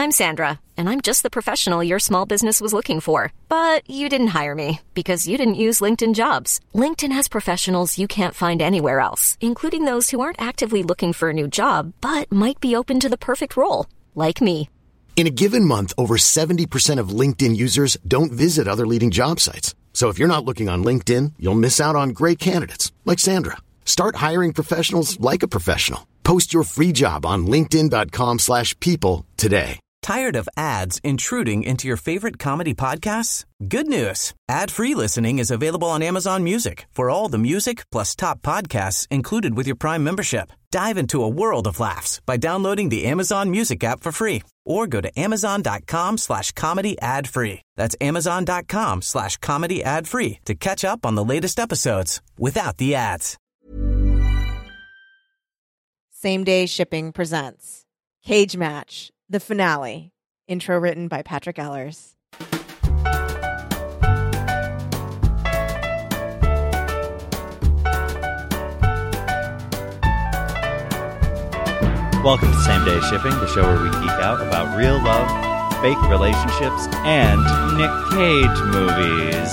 I'm Sandra, and I'm just the professional your small business was looking for. But you didn't hire me because you didn't use LinkedIn Jobs. LinkedIn has professionals you can't find anywhere else, including those who aren't actively looking for a new job, but might be open to the perfect role, like me. In a given month, over 70% of LinkedIn users don't visit other leading job sites. So if you're not looking on LinkedIn, you'll miss out on great candidates like Sandra. Start hiring professionals like a professional. Post your free job on linkedin.com/people today. Tired of ads intruding into your favorite comedy podcasts? Good news. Ad-free listening is available on Amazon Music for all the music plus top podcasts included with your Prime membership. Dive into a world of laughs by downloading the Amazon Music app for free or go to amazon.com/comedy ad-free. That's amazon.com/comedy ad-free to catch up on the latest episodes without the ads. Same Day Shipping presents Cage Match, the finale. Intro written by Patrick Ellers. Welcome to Same Day Shipping, the show where we geek out about real love, fake relationships, and Nick Cage movies.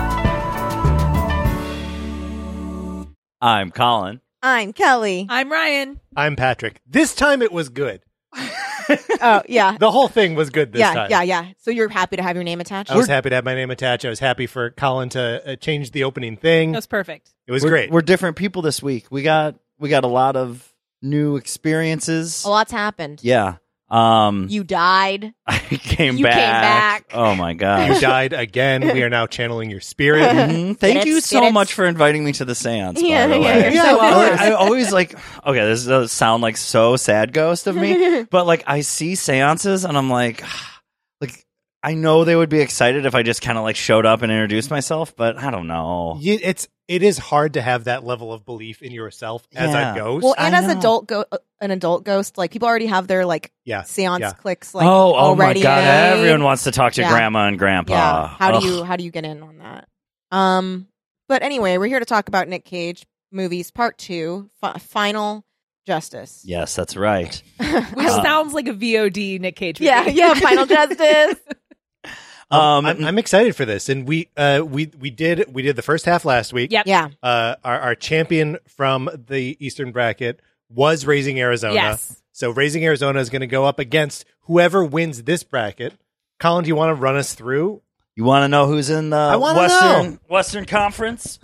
I'm Colin. I'm Kelly. I'm Ryan. I'm Patrick. This time it was good. Oh, yeah. The whole thing was good this time. Yeah. So you're happy to have your name attached? I was happy to have my name attached. I was happy for Colin to change the opening thing. That was perfect. It was great. We're different people this week. We got a lot of new experiences. A lot's happened. Yeah. You died. I came You back. came back. Oh my god. You died again. We are now channeling your spirit. Thank you so Spirits. much for inviting me to the seance. Yeah, by the yeah, way. you're so welcome. I always like. Okay, this does sound like so sad ghost of me, but like I see seances and I'm like I know they would be excited if I just kind of like showed up and introduced myself, but I don't know. It is hard to have that level of belief in yourself as Yeah. a ghost. Well, and I as an adult ghost, like people already have their like seance clicks. Like, oh my already god! made. Everyone wants to talk to Yeah. grandma and grandpa. Yeah. How Ugh. do you get in on that? But anyway, we're here to talk about Nick Cage movies, part 2, Final Justice. Yes, that's right. Which sounds like a VOD Nick Cage movie. Yeah, Final Justice. I'm excited for this, and we did the first half last week. Yep. Yeah. Our champion from the Eastern bracket was Raising Arizona. Yes. So Raising Arizona is going to go up against whoever wins this bracket. Colin, do you want to run us through? You want to know who's in the Western Conference?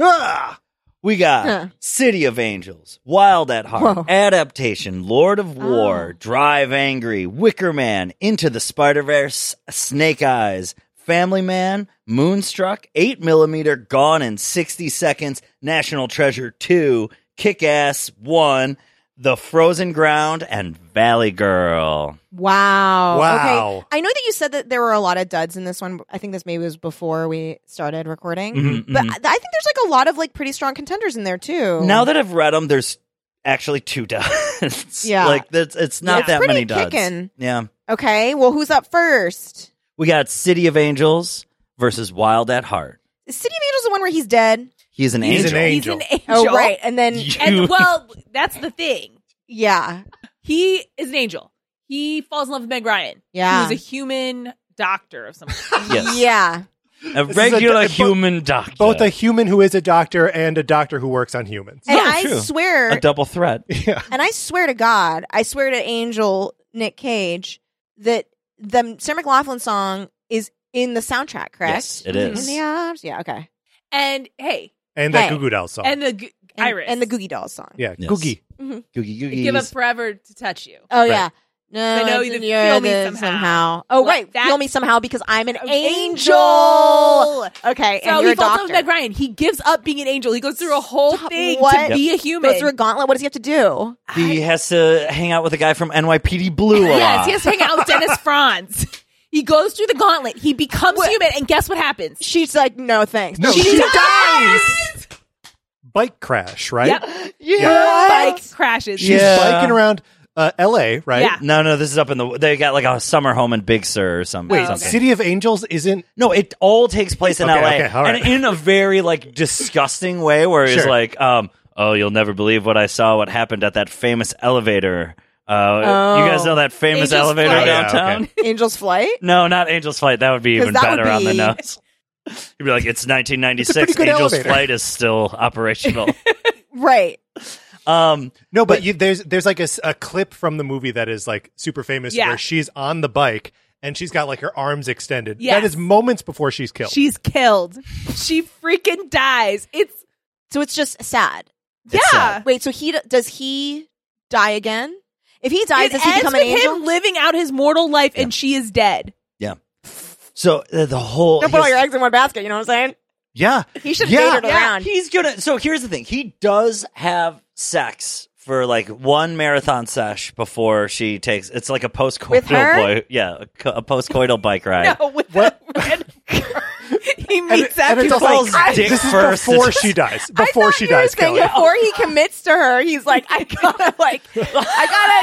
We got City of Angels, Wild at Heart, Adaptation, Lord of War, Drive Angry, Wicker Man, Into the Spider-Verse, Snake Eyes, Family Man, Moonstruck, 8mm, Gone in 60 Seconds, National Treasure 2, Kick-Ass 1, The Frozen Ground, and Valley Girl. Wow. Wow. Okay. I know that you said that there were a lot of duds in this one. I think this maybe was before we started recording. Mm-hmm, But I think there's like a lot of like pretty strong contenders in there too. Now that I've read them, there's actually 2 duds. Yeah. Like, it's not that pretty many duds. kickin'. Yeah. Okay. Well, who's up first? We got City of Angels versus Wild at Heart. Is City of Angels the one where he's dead? He's an He's angel. an He's an angel. Oh, right. And then, And well, that's the thing. yeah. He is an angel. He falls in love with Meg Ryan. Yeah. Who's a human doctor of some kind. Yes. Yeah. A This is regular a- human doctor. Both a human who is a doctor and a doctor who works on humans. And Oh, I true. swear, a double threat. and I swear to God, I swear to Angel Nick Cage that the Sarah McLachlan song is in the soundtrack, correct? Yes, it is. In the arms? Yeah, okay. And hey, And that Hey. Goo Goo Dolls song. and the Iris. And the Googie Dolls song. yeah, Yes. Googie. Googie Googie. Give up forever to touch you. Oh, Right. yeah. No, I know it's you you're feel me the somehow. Oh, Like right. that- Feel me somehow because I'm an angel. Angel. Okay, So and you're he a falls in love doctor. with Meg Ryan. He gives up being an angel. He goes through a whole Stop. thing What? to be a human. Goes through a gauntlet. What does he have to do? He has to hang out with a guy from NYPD Blue a lot. Yes, he has to hang out with Dennis Franz. He goes through the gauntlet. He becomes human, and guess what happens? She's like, no, thanks. No, She dies. Bike crash, right? Yep. Yeah. Bike crashes. She's Yeah. biking around L.A., right? Yeah. No, this is up in the. They got like a summer home in Big Sur or something. Wait, something. City of Angels isn't... No, it all takes place in Okay, LA, okay, all right. and in a very like disgusting way, where he's Sure. like, "Oh, you'll never believe what I saw. What happened at that famous elevator You guys know that famous Angel's elevator Flight. downtown? Okay. Angel's Flight? No, not Angel's Flight. That would be 'Cause even that would better on the be- nose. You'd be like, it's 1996. It's a pretty good Angel's elevator. Flight is still operational. Right. No, but there's like a clip from the movie that is like super famous Yeah. where she's on the bike and she's got like her arms extended. Yes. That is moments before she's killed. She's killed. She freaking dies. So it's just sad. It's Yeah. sad. Wait, so does he die again? If he dies, It does he ends become an with angel? him living out his mortal life, and she is dead. Yeah. So the whole... Don't put all your eggs in one basket, you know what I'm saying? Yeah. He should have Yeah. dated around. He's gonna... So here's the thing. He does have sex for like one marathon sesh before she takes... It's like a post-coital... With her? a post-coital bike ride. No, with that random girl. He meets And after it's also falls like, dick this is first. before she dies. Before she dies, Kelly. Before he commits to her, he's like, I gotta, he's like,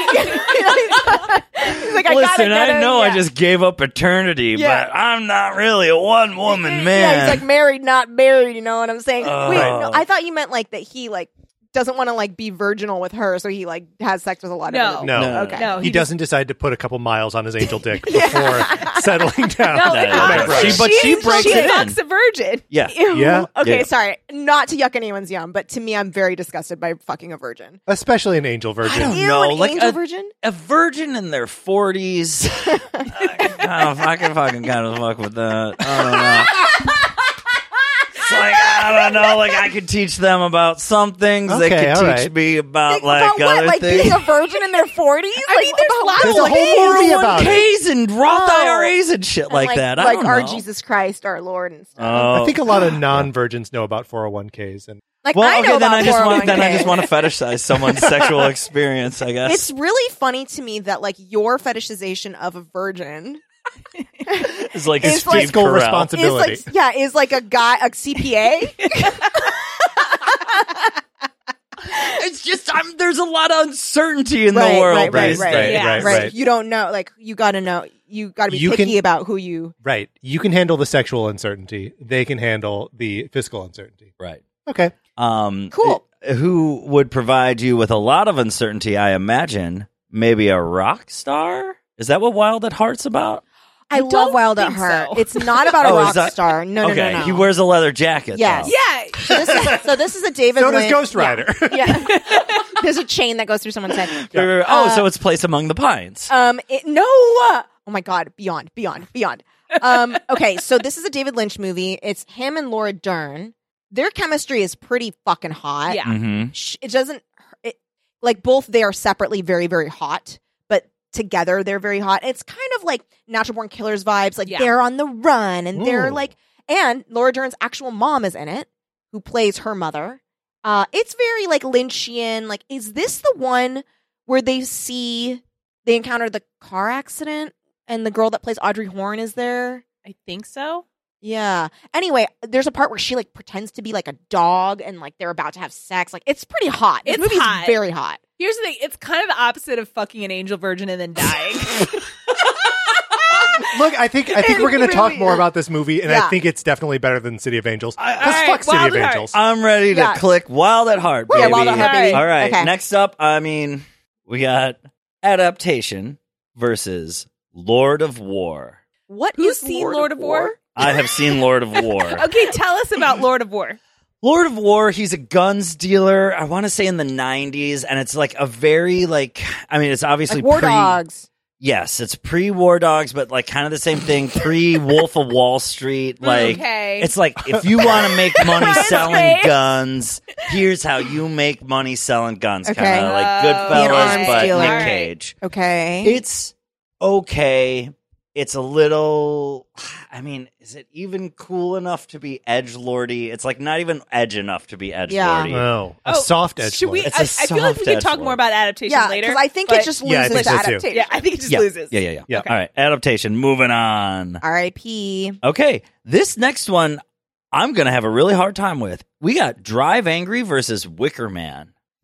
I gotta Listen, get I her, know I yeah. just gave up eternity, Yeah. but I'm not really a one-woman man. Yeah, he's like married, not buried, you know what I'm saying? Oh. Wait, no, I thought you meant like that he like doesn't want to like be virginal with her, so he like has sex with a lot No. of No. No. Okay. No, He just- doesn't decide to put a couple miles on his angel dick before settling down. No, No, it's no, not. no. She breaks she it in. fucks a virgin. Yeah. Ew. Yeah. Okay, Yeah. sorry. Not to yuck anyone's yum, but to me, I'm very disgusted by fucking a virgin. Especially an angel virgin. don't Ew, know, an like angel a- virgin? A virgin in their 40s. I can fucking kind of fuck with that. I don't know. It's like, I don't know. Like, I could teach them about some things. They Okay, could all teach right. me about, Think like, about what? other Like things. being a virgin in their 40s? I mean, there's lots There's of a whole movie about it. 401ks and Roth Oh. IRAs and shit And like that. I like don't our know. Jesus Christ, our Lord, and stuff. Oh. I think a lot of non-virgins know about 401ks. And Like Well, I know okay, then about I just want 401k. then I just want to fetishize someone's sexual experience. I guess It's really funny to me that like your fetishization of a virgin it's like it's Steve like- fiscal Carell. responsibility. is like a guy, a CPA. It's just there's a lot of uncertainty in the world. right, these right, days. Yeah. right. You don't know. Like you got to know. You got to be You picky can- about who you. Right. You can handle the sexual uncertainty. They can handle the fiscal uncertainty. Right. Okay. Cool. Who would provide you with a lot of uncertainty? I imagine maybe a rock star. Is that what Wild at Heart's about? I don't love Wild at think Heart. so. It's not about a Oh, is rock that- star. No, okay, no. he wears a leather jacket. Yes. though. Yeah. So this is a David. So does Lynch. Ghost Rider. Yeah. There's a chain that goes through someone's head. So it's Place Among the Pines. No. Oh my God. Beyond. Okay. So this is a David Lynch movie. It's him and Laura Dern. Their chemistry is pretty fucking hot. Yeah. Mm-hmm. It doesn't like both they are separately very, very hot, but together they're very hot. It's kind of like Natural Born Killers vibes. Like Yeah. they're on the run and they're Ooh. like, and Laura Dern's actual mom is in it, who plays her mother. It's very like Lynchian. Like, is this the one where they encounter the car accident and the girl that plays Audrey Horne is there? I think so. Yeah. Anyway, there's a part where she like pretends to be like a dog and like they're about to have sex. Like it's pretty hot. This It's movie's hot. very hot. Here's the thing. It's kind of the opposite of fucking an angel virgin and then dying. Look, I think we're going to talk more about this movie, and Yeah. I think it's definitely better than City of Angels. I- Because all fuck right, City Wild of at Heart. Angels. I'm ready to Yeah. click Wild at Heart, Yeah, baby. Wild at Heart, baby. All right. Okay. Next up, we got adaptation versus Lord of War. What Who's is seen Lord of War? I have seen Lord of War. Okay, tell us about Lord of War. Lord of War, he's a guns dealer, I want to say in the 90s, and it's like a very, like, I mean, it's obviously Like War Dogs. Yes, it's pre-War Dogs, but like kind of the same thing, pre-Wolf of Wall Street. Like, Okay. it's like, if you want to make money Ryan's selling face. guns, here's how you make money selling guns. Okay. Kind of like Be an Goodfellas, arms but dealer. Nick All right. Cage. Okay. It's okay. It's a little, I mean, is it even cool enough to be edgelordy? It's like not even edge enough to be edgelordy. No. A soft edge. Should we? It's I a feel like we soft could talk edgelord. more about adaptation yeah, later. because I think but- it just loses Yeah, I think the so too. adaptation. Yeah, I think it just Yeah. loses. Yeah. Yeah. All right, adaptation. Moving on. R.I.P. Okay, this next one I'm going to have a really hard time with. We got Drive Angry versus Wicker Man.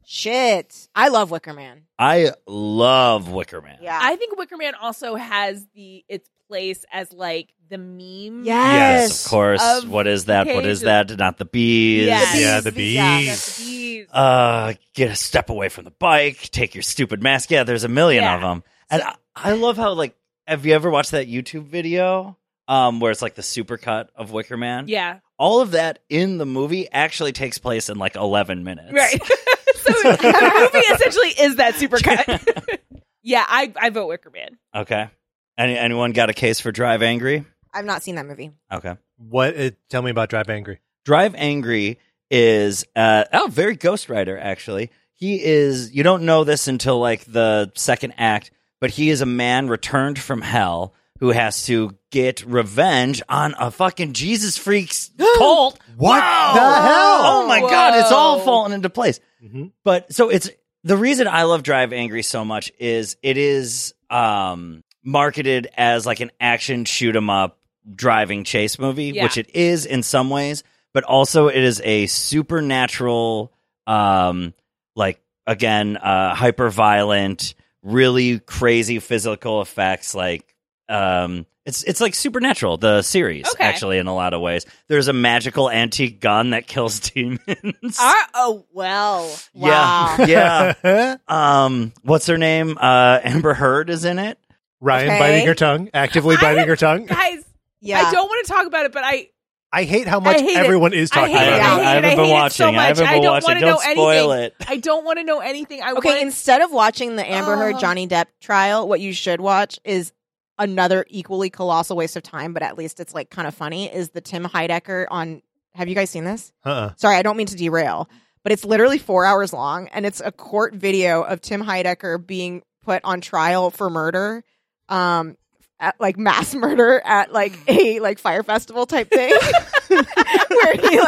Shit. I love Wicker Man. I love Wicker Man. Yeah. I think Wicker Man also has its place as like the meme. Yes. Of course. What is that? What is that? Not the bees. Yes. Yeah, the bees. That's the bees. Get a step away from the bike. Take your stupid mask. Yeah, there's a million of them. And I love how, like, have you ever watched that YouTube video where it's like the supercut of Wicker Man? Yeah. All of that in the movie actually takes place in like 11 minutes. Right. So the movie essentially is that supercut. Yeah, I vote Wicker Man. Okay. Anyone got a case for Drive Angry? I've not seen that movie. Okay. Tell me about Drive Angry. Drive Angry is very Ghost Rider, actually. He is, you don't know this until like the second act, but he is a man returned from hell who has to get revenge on a fucking Jesus freaks cult. What the hell? Oh my God, it's all falling into place. Mm-hmm. But so it's the reason I love Drive Angry so much is it is marketed as like an action shoot 'em up driving chase movie, which it is in some ways, but also it is a supernatural, like again, hyper violent, really crazy physical effects. Like it's like Supernatural, the series, actually, in a lot of ways. There's a magical antique gun that kills demons. Oh, well. Wow. Yeah. What's her name? Amber Heard is in it. Ryan biting her tongue, actively biting her tongue. Guys, Yeah. I don't want to talk about it, but I hate how much everyone is talking about it. I haven't been watching. I haven't been watching. Don't spoil it. I don't want to know anything. Instead of watching the Amber Heard Johnny Depp trial, what you should watch is another equally colossal waste of time, but at least it's like kind of funny, is the Tim Heidecker on. Have you guys seen this? Sorry, I don't mean to derail, but it's literally 4 hours long, and it's a court video of Tim Heidecker being put on trial for murder. At like mass murder at like a like fire festival type thing where he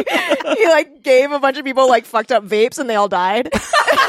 gave a bunch of people like fucked up vapes and they all died. And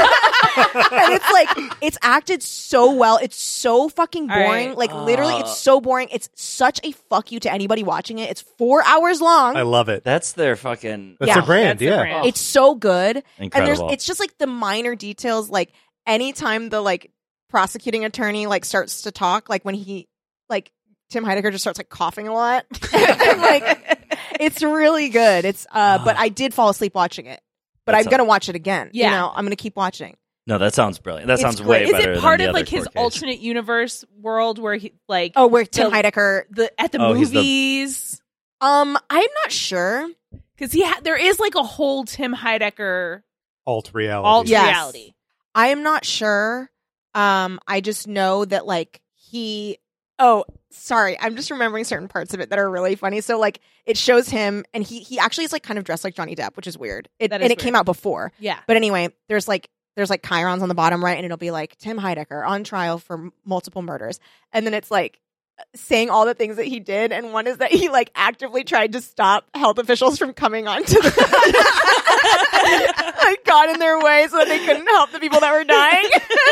it's like it's acted so well. It's so fucking boring. Right. Like literally it's so boring. It's such a fuck you to anybody watching it. It's 4 hours long. I love it. That's their fucking their brand. Their brand. It's so good. Incredible. And it's just like the minor details, like anytime the like prosecuting attorney like starts to talk, like when he like Tim Heidecker just starts like coughing a lot. And, like it's really good. It's but I did fall asleep watching it. But I'm gonna watch it again. Yeah. You know, I'm gonna keep watching. No, that sounds brilliant. That sounds way better. Is it part than of the like his other alternate universe world where he like where Tim Heidecker at the movies? I'm not sure because there is like a whole Tim Heidecker alt reality. Reality. I am not sure. I just know that like he. Oh, sorry. I'm just remembering certain parts of it that are really funny. So, like, it shows him, and he actually is like kind of dressed like Johnny Depp, which is weird. It came out before. Yeah. But anyway, there's like chyrons on the bottom right, and it'll be like Tim Heidecker on trial for multiple murders, and then it's like saying all the things that he did, and one is that he like actively tried to stop health officials from coming on to the like got in their way so that they couldn't help the people that were dying.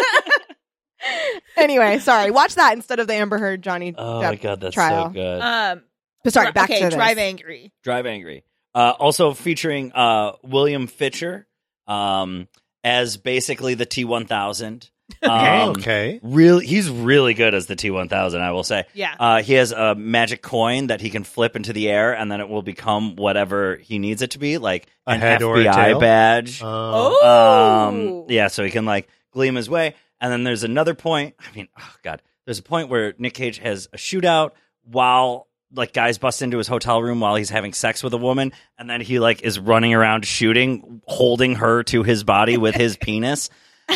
Anyway, sorry. Watch that instead of the Amber Heard Johnny Depp Oh my God, that's trial. so good. But sorry, back to this. Drive Angry. Drive Angry. Also featuring William Fitcher as basically the T-1000. Okay. He's really good as the T-1000, I will say. Yeah. He has a magic coin that he can flip into the air, and then it will become whatever he needs it to be, like a an head FBI or a tail? badge. Oh. Yeah, so he can like gleam his way. And then there's another point. I mean, oh God, there's a point where Nick Cage has a shootout while like guys bust into his hotel room while he's having sex with a woman, and then he like is running around shooting, holding her to his body with his penis.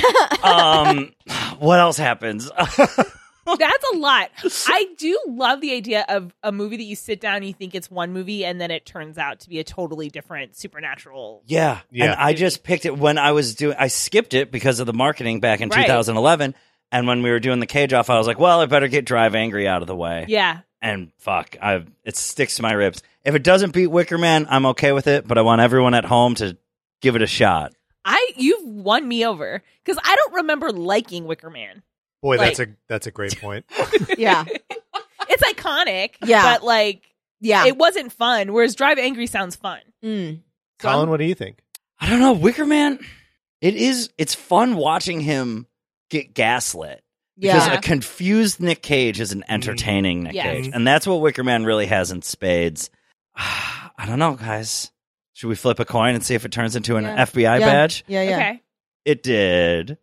What else happens? That's a lot. I do love the idea of a movie that you sit down and you think it's one movie and then it turns out to be a totally different supernatural. Yeah. And I just picked it when I skipped it because of the marketing back in 2011. And when we were doing the Cage Off, I was like, well, I better get Drive Angry out of the way. Yeah. And fuck, it sticks to my ribs. If it doesn't beat Wicker Man, I'm okay with it, but I want everyone at home to give it a shot. You've won me over because I don't remember liking Wicker Man. Boy, that's a great point. Yeah. It's iconic. Yeah. But like, it wasn't fun. Whereas Drive Angry sounds fun. Mm. Colin, what do you think? I don't know. Wicker Man, It's fun watching him get gaslit. Because a confused Nick Cage is an entertaining Nick Cage. And that's what Wicker Man really has in spades. I don't know, guys. Should we flip a coin and see if it turns into an FBI badge? Yeah. Okay. It did.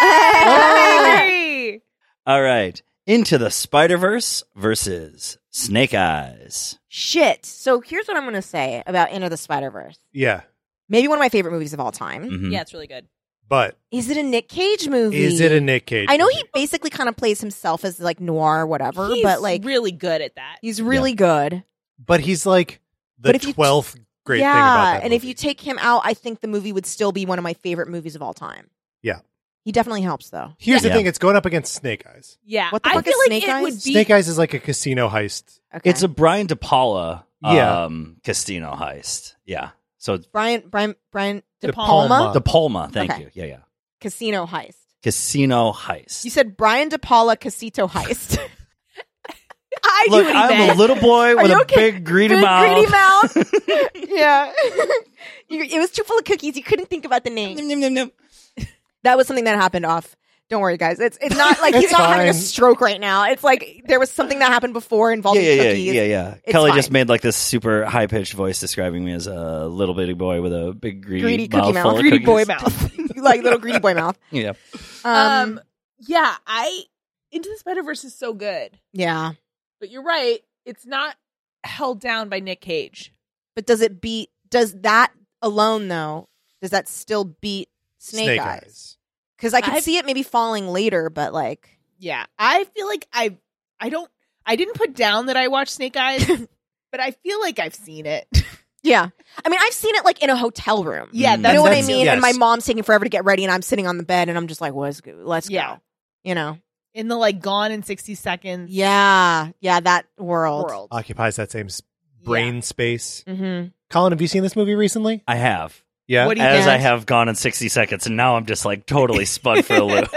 Hey! All right. Into the Spider-Verse versus Snake Eyes. Shit. So here's what I'm going to say about Into the Spider-Verse. Yeah. Maybe one of my favorite movies of all time. Mm-hmm. Yeah, it's really good. But is it a Nick Cage movie? Is it a Nick Cage I know movie? he basically kind of plays himself as like noir, whatever, He's but like really good at that. he's really good. But he's like the 12th great thing about that and movie. if you take him out, I think the movie would still be one of my favorite movies of all time. Yeah. He definitely helps, though. Here's the thing. It's going up against Snake Eyes. Yeah. What the I fuck feel is like Snake it Eyes? would be Snake Eyes is like a casino heist. Okay. It's a Brian De Palma Yeah. casino heist. Yeah. So it's Brian De Palma? De Palma. Thank Okay. you. Yeah. Casino heist. Casino heist. You said Brian De Paula Casito heist. I Look, knew what he I'm meant. a little boy with you a okay? big greedy Big mouth. greedy mouth. Yeah. It was too full of cookies. You couldn't think about the name. Nom, nom, nom, nom. That was something that happened off. Don't worry, guys. It's not like he's It's not having a fine. stroke right now. It's like there was something that happened before involving cookies. Yeah. It's Kelly fine. just made like this super high pitched voice describing me as a little bitty boy with a big greedy cookie mouth mouth. full of Greedy cookies. boy mouth. Like little greedy boy mouth. Yeah. Yeah, Into the Spider-Verse is so good. Yeah. But you're right. It's not held down by Nick Cage. But does that alone though, does that still beat Snake Eyes? Because I can see it maybe falling later, but like Yeah. I feel like I didn't put down that I watched Snake Eyes, but I feel like I've seen it. yeah. I mean, I've seen it like in a hotel room. Yeah, You know what I that's- mean? yes. And my mom's taking forever to get ready and I'm sitting on the bed and I'm just like, let's Yeah. go. You know? In the like Gone in 60 Seconds Yeah. Yeah, that world. Occupies that same brain space. Mm-hmm. Colin, have you seen this movie recently? I have. Yeah. What do you As think? I have gone in 60 seconds, and now I'm just like totally spun for a loop.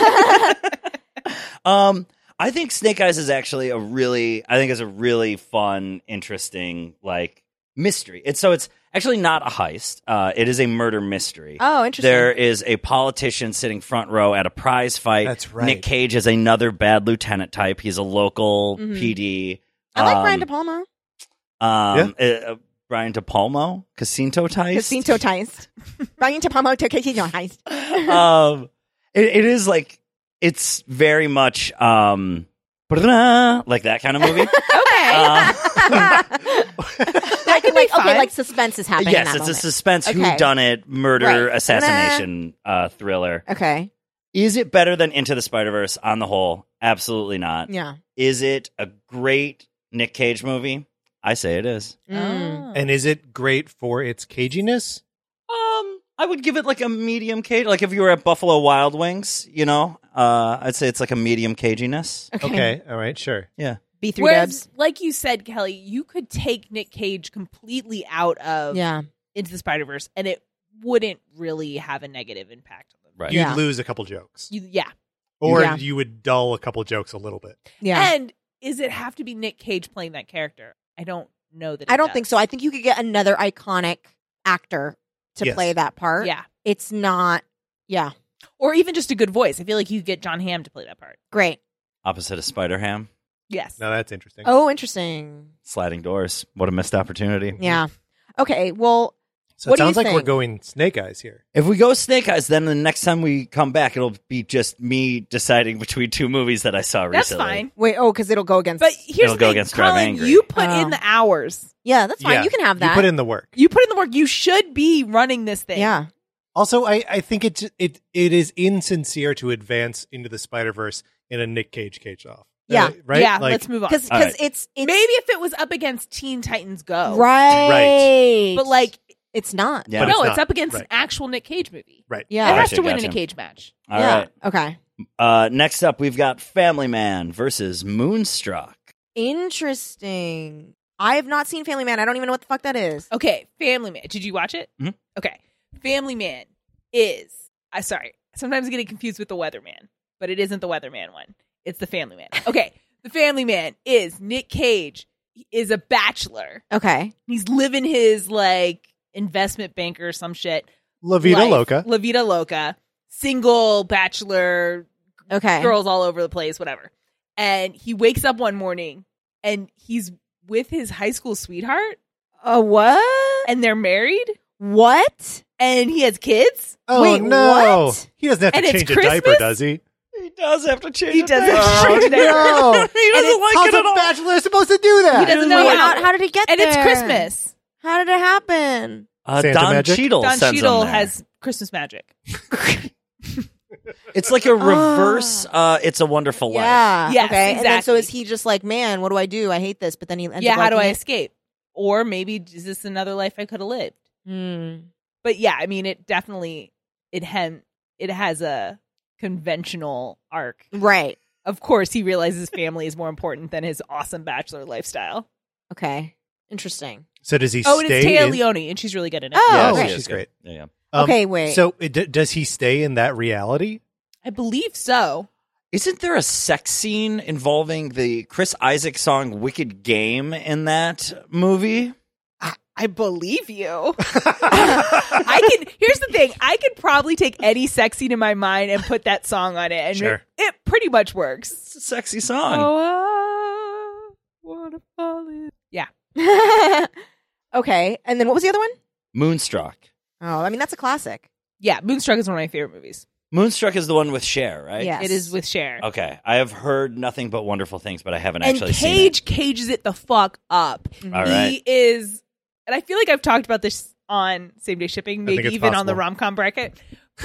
I think Snake Eyes is actually a really fun, interesting, like mystery. It's actually not a heist. It is a murder mystery. Oh, interesting. There is a politician sitting front row at a prize fight. That's right. Nick Cage is another bad lieutenant type. He's a local PD. I like Brian De Palma. Brian De Palma, Casino Heist. Casino Heist. Brian De Palma to Casino Heist. It is like, it's very much like that kind of movie. I can like like suspense is happening. Yes, in that it's moment. a suspense Okay. whodunit murder Right. assassination thriller. Okay. Is it better than Into the Spider-Verse on the whole? Absolutely not. Yeah. Is it a great Nick Cage movie? I say it is. And is it great for its caginess? I would give it like a medium cage. Like if you were at Buffalo Wild Wings, I'd say it's like a medium caginess. Okay. All right. Sure. Yeah. B3 Whereas, dubs. like you said, Kelly, you could take Nick Cage completely out of Yeah. Into the Spider-Verse, and it wouldn't really have a negative impact on them. Right. You'd Yeah. lose a couple jokes. Yeah. Or Yeah. you would dull a couple jokes a little bit. Yeah. And is it have to be Nick Cage playing that character? I don't know that. I don't think so. I think you could get another iconic actor to Yes. play that part. Yeah. It's not. Yeah. Or even just a good voice. I feel like you could get John Hamm to play that part. Great. Opposite of Spider-Ham. Yes. Now that's interesting. Oh, interesting. Sliding doors. What a missed opportunity. Yeah. Okay. Well, So what it do you sounds like we're think? going Snake Eyes here. If we go Snake Eyes, then the next time we come back, it'll be just me deciding between two movies that I saw That's recently. fine. wait. Oh, because it'll go against. But here's It'll the go thing, against Drive Colin, Angry. you put Oh. in the hours. yeah, that's fine. Yeah. You can have that. You put in the work. You put in the work. You should be running this thing. Yeah. Also, I think it is insincere to advance into the Spider-Verse in a Nick Cage off. Yeah. Right? Yeah, Like, let's move on. Because All right. it's Maybe if it was up against Teen Titans Go. right. But like, it's not. Yeah. But no, it's it's not. up against Right. an actual Nick Cage movie. Right. Yeah. It has Gotcha, to win in gotcha. a cage match. All yeah. right. Okay. Next up, we've got Family Man versus Moonstruck. Interesting. I have not seen Family Man. I don't even know what the fuck that is. Okay, Family Man. Did you watch it? Mhm. Okay. Family Man is sorry. Sometimes I get confused with the Weatherman, but it isn't the Weatherman one. It's the Family Man. Okay. The Family Man is Nick Cage. He is a bachelor. Okay. He's living his like investment banker or some shit La Vida Loca. La Vida Loca. Single, bachelor, girls all over the place, whatever. And he wakes up one morning and he's with his high school sweetheart. What? And they're married. What? And he has kids. Oh, wait, no. What? He doesn't have to change a diaper, does he? He does have to change. He does have to change a diaper. No. He doesn't like How's it at a all. bachelor supposed to do that? He doesn't know how did he get and there? it's Christmas. How did it happen? Santa Don magic? Cheadle Don sends Cheadle him there. has Christmas magic. It's like a reverse. It's a Wonderful Life. Yeah. Yes, okay. And then so exactly. is he just like, man, what do I do? I hate this. But then he ends Yeah, up how do I liking it? escape? Or maybe is this another life I could have lived? Hmm. But yeah, I mean, it definitely it has a conventional arc. Right. Of course, he realizes family is more important than his awesome bachelor lifestyle. Okay. Interesting. So does he Oh, and stay it's Taya in? Leone, and she's really good in it. Oh, Yeah, okay. she is She's good. great. Yeah. Okay, wait. So does he stay in that reality? I believe so. Isn't there a sex scene involving the Chris Isaak song "Wicked Game" in that movie? I believe you. Here's the thing. I could probably take any sex scene in my mind and put that song on it, and Sure. it pretty much works. It's a sexy song. Oh, I wanna fall in. Yeah. Okay. And then what was the other one? Moonstruck. Oh, I mean, that's a classic. Yeah, Moonstruck is one of my favorite movies. Moonstruck is the one with Cher, right? Yes. It is with Cher. Okay. I have heard nothing but wonderful things, but I haven't And actually seen Cage cages it the fuck up. All right. He is, and I feel like I've talked about this on Same Day Shipping, I think maybe it's even on the possible. rom-com bracket.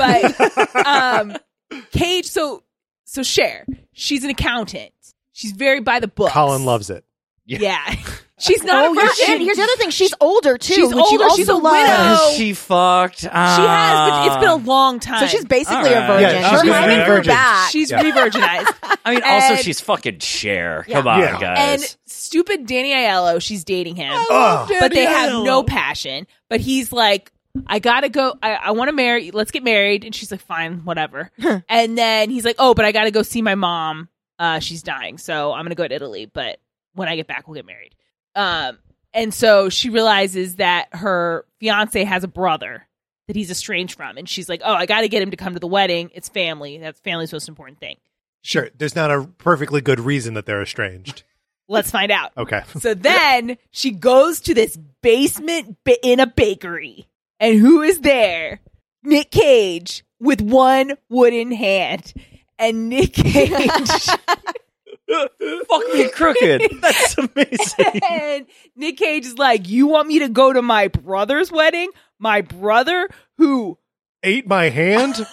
But Cage, so Cher, she's an accountant. She's very by the books. Colin loves it. Yeah. She's not Oh, a yeah. virgin. And here's the other thing. She's older, too. She's which you older. also She's a love. widow. Has she fucked? She has, but it's been a long time. So she's basically All a right. virgin. Yeah, Her she's hymen grew virgin. back. She's Yeah. re-virginized. I mean, also And- she's fucking Cher. Yeah. Come on, Yeah. guys. And stupid Danny Aiello, she's dating him. Oh. But they have no passion. But he's like, I gotta go. I want to marry. Let's get married. And she's like, fine, whatever. And then he's like, oh, but I gotta go see my mom. She's dying, so I'm gonna go to Italy. But when I get back, we'll get married. And so she realizes that her fiance has a brother that he's estranged from, and she's like, oh, I gotta get him to come to the wedding. It's family. That's family's most important thing. Sure. There's not a perfectly good reason that they're estranged. Let's find out. Okay. So then she goes to this basement in a bakery. And who is there? Nick Cage with one wooden hand. And Nick Cage. Fuck me crooked. That's amazing. And Nick Cage is like, you want me to go to my brother's wedding? My brother who Ate my hand? Who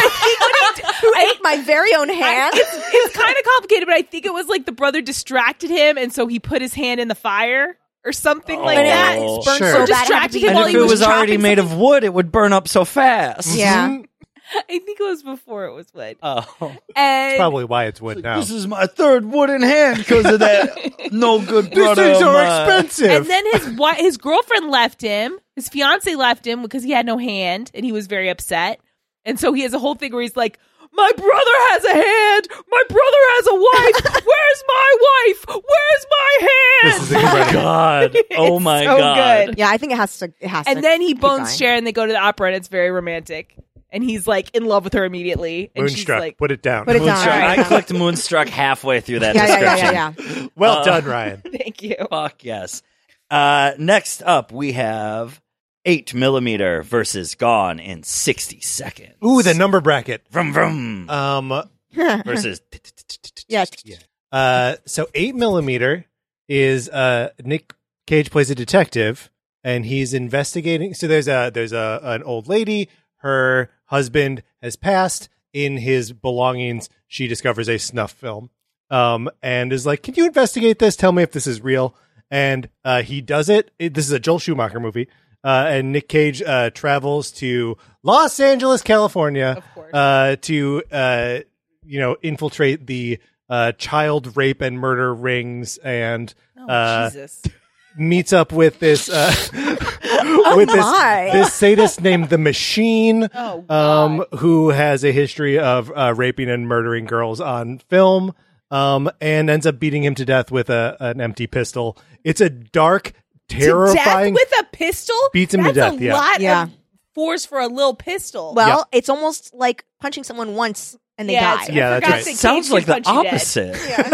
ate my very own hand. it's kind of complicated, but I think it was like the brother distracted him, and so he put his hand in the fire or something like that. Oh, It's burned sure. so bad. Distracted him And while if he it was was already chopping made something- of wood, it would burn up so fast. Yeah. I think it was before it was wood. Oh. And Probably why it's wood now. This is my third wooden hand because of that no good These brother things of are mine. expensive. And then his girlfriend left him. His fiance left him because he had no hand, and he was very upset. And so he has a whole thing where he's like, "My brother has a hand. My brother has a wife. Where's my wife? Where's my hand?" This is incredible. God. Oh It's my so God. good. Yeah, I think it has to. And then he keep bones going. Cher, and they go to the opera, and it's very romantic. And he's like in love with her immediately. And she's Moonstruck. like, Put it down. Put it down. Moonstruck. All right. I clicked Moonstruck halfway through that Yeah, description. yeah. Well done, Ryan. "Thank you." Fuck yes. Next up, we have 8mm versus Gone in 60 Seconds. Ooh, the number bracket. Vroom, vroom. Versus. Yeah. So 8mm is Nick Cage plays a detective, and he's investigating. So there's an old lady. Her husband has passed. In his belongings, she discovers a snuff film, and is like, "Can you investigate this? Tell me if this is real." And he does it. This is a Joel Schumacher movie. And Nick Cage travels to Los Angeles, California, Of course. to infiltrate the child rape and murder rings, and Jesus. meets up with this my. this sadist named the Machine, Oh, God. who has a history of raping and murdering girls on film, and ends up beating him to death with an empty pistol. It's a dark, terrifying. To death with a pistol? Beats him to That's death, a yeah. lot Yeah. of force for a little pistol. Well, it's almost like punching someone once and they die. Yeah, that's right. Sounds like the opposite.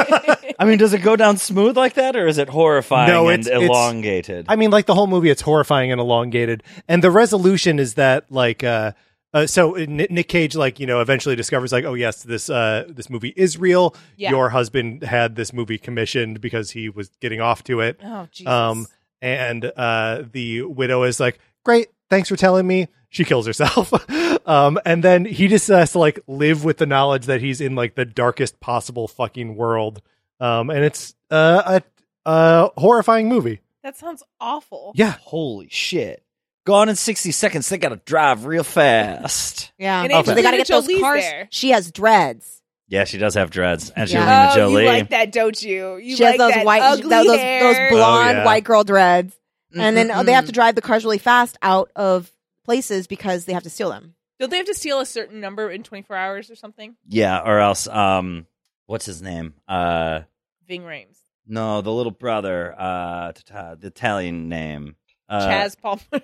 I mean, does it go down smooth like that, or is it horrifying and elongated? I mean, like the whole movie, it's horrifying and elongated. And the resolution is that, like, so Nick Cage, like, you know, eventually discovers, like, oh yes, this movie is real. Yeah. Your husband had this movie commissioned because he was getting off to it. Oh, Jesus. And the widow is like, great, thanks for telling me. She kills herself. And then he just has to, like, live with the knowledge that he's in, like, the darkest possible fucking world. And it's a horrifying movie. That sounds awful. Yeah. Holy shit. Gone in 60 seconds. They got to drive real fast. Yeah. And So Angelina they got to get those Jolie's cars. there. She has dreads. Yeah, she does have dreads. And she's Yeah. Angelina Jolie. You like that, don't you? You She like has those that white, ugly those hair. blonde yeah. white girl dreads. And then they have to drive the cars really fast out of places because they have to steal them. Don't they have to steal a certain number in 24 hours or something? Yeah, or else, what's his name? Ving Rhames. No, the little brother, the Italian name. Chaz Palmer.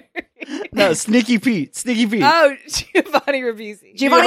No, Sneaky Pete. Sneaky Pete. Oh, Giovanni Ribisi. Giovanni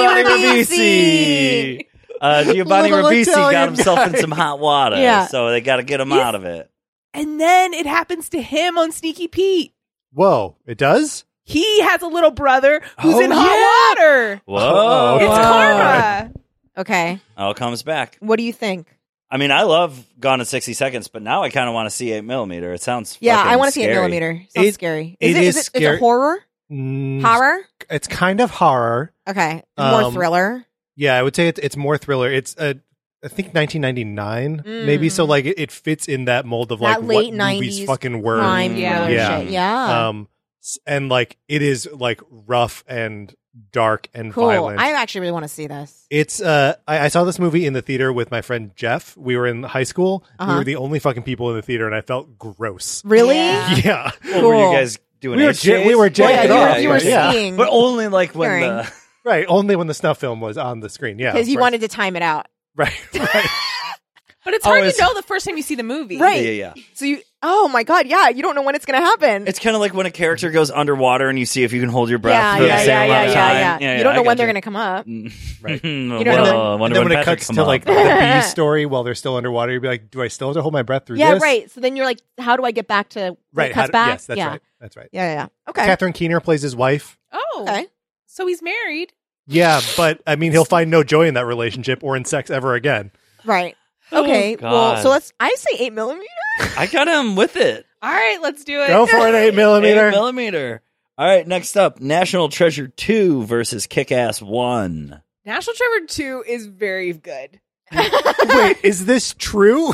Ribisi. Giovanni Little Ribisi got Italian himself in guy. some hot water, Yeah. so they got to get him out of it. And then it happens to him on Sneaky Pete. Whoa, it does? He has a little brother who's Oh, in hot water. Whoa. It's wow. karma. Okay. All comes back. What do you think? I mean, I love Gone in 60 Seconds, but now I kind of want to see 8mm. It sounds Yeah, fucking I want to see scary. 8mm. Sounds scary. Is scary. it horror? Horror? It's kind of horror. Okay. More Um, thriller. Yeah, I would say it's more thriller. It's I think 1999 maybe, so like it fits in that mold of like That late what movies 90s fucking were. crime Yeah. thriller Yeah. shit. Yeah. And like it is like rough and dark and Cool. violent. I actually really want to see this. It's I saw this movie in the theater with my friend Jeff. We were in high school. We were the only fucking people in the theater, and I felt gross. Really? Yeah. Yeah, What were you Cool. guys doing? We were HJs? we were jacking Well, yeah, off. you were right? Yeah. seeing. But only like when Hearing. the... Right, only when the snuff film was on the screen. Yeah, Because of you course. wanted to time it out. Right. But it's hard it's- to know the first time you see the movie. Right. Yeah. So you, oh my God, yeah, you don't know when it's going to happen. It's kind of like when a character goes underwater and you see if you can hold your breath yeah, for the yeah, same yeah, amount of time. yeah. You don't know I when got they're you. going to come up. Right. You don't know and then when it cuts to like the bee story while they're still underwater, you'd be like, do I still have to hold my breath through Yeah, this? right. So then you're like, how do I get back to when Right. it cuts back? Yes, that's yeah. right. That's right. Yeah. Okay. Catherine Keener plays his wife. Oh. Okay. So he's married. Yeah, but I mean, he'll find no joy in that relationship or in sex ever again. Right. Okay. God. Well, so I say 8mm. I got him with it. All right, let's do it. Go for it, 8mm. 8mm. All right, next up, National Treasure 2 versus Kick-Ass 1. National Treasure 2 is very good. Wait, is this true?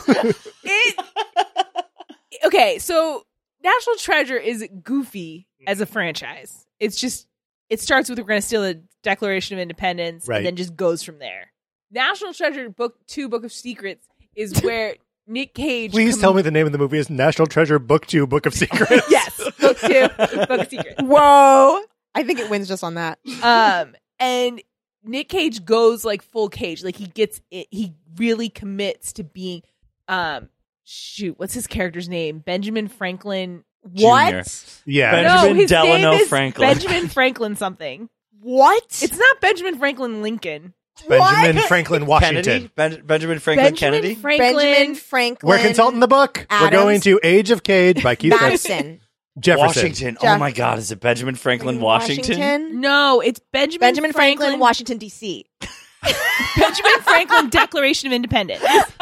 Okay, so National Treasure is goofy as a franchise. It's just, it starts with we're going to steal the Declaration of Independence Right. and then just goes from there. National Treasure Book 2, Book of Secrets is where Nick Cage... Please tell me the name of the movie is National Treasure Book 2, Book of Secrets. Yes, Book 2, Book of Secrets. Whoa. I think it wins just on that. And Nick Cage goes like full Cage. Like he gets it. He really commits to being, what's his character's name? Benjamin Franklin. What? Yeah. Benjamin No, his Delano name is Franklin. Benjamin Franklin something. What? It's not Benjamin Franklin Lincoln. Benjamin Franklin Washington. Kennedy? Benjamin Franklin Kennedy? Franklin. Franklin. We're consulting the book. We're Adams. going to Age of Cage by Keith Madison. Jefferson. Washington. Oh my God, is it Benjamin Franklin Washington? No, it's Benjamin Franklin, Washington, D.C. Benjamin Franklin Declaration of Independence.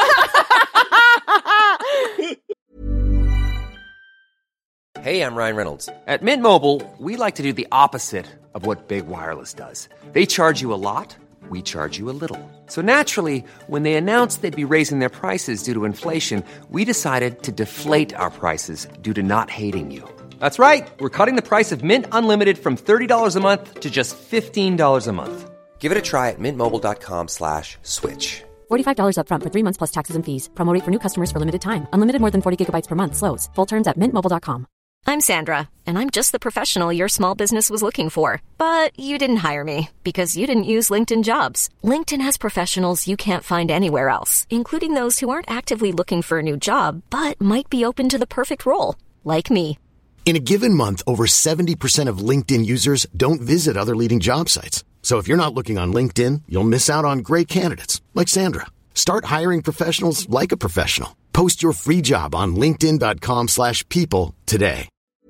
Hey, I'm Ryan Reynolds. At Mint Mobile, we like to do the opposite of what Big Wireless does. They charge you a lot, we charge you a little. So naturally, when they announced they'd be raising their prices due to inflation, we decided to deflate our prices due to not hating you. That's right. We're cutting the price of Mint Unlimited from $30 a month to just $15 a month. Give it a try at mintmobile.com/switch. $45 up front for 3 months plus taxes and fees. Promo rate for new customers for limited time. Unlimited more than 40 gigabytes per month. Slows full terms at mintmobile.com. I'm Sandra, and I'm just the professional your small business was looking for. But you didn't hire me because you didn't use LinkedIn Jobs. LinkedIn has professionals you can't find anywhere else, including those who aren't actively looking for a new job, but might be open to the perfect role, like me. In a given month, over 70% of LinkedIn users don't visit other leading job sites. So if you're not looking on LinkedIn, you'll miss out on great candidates like Sandra. Start hiring professionals like a professional. Post your free job on linkedin.com/people today.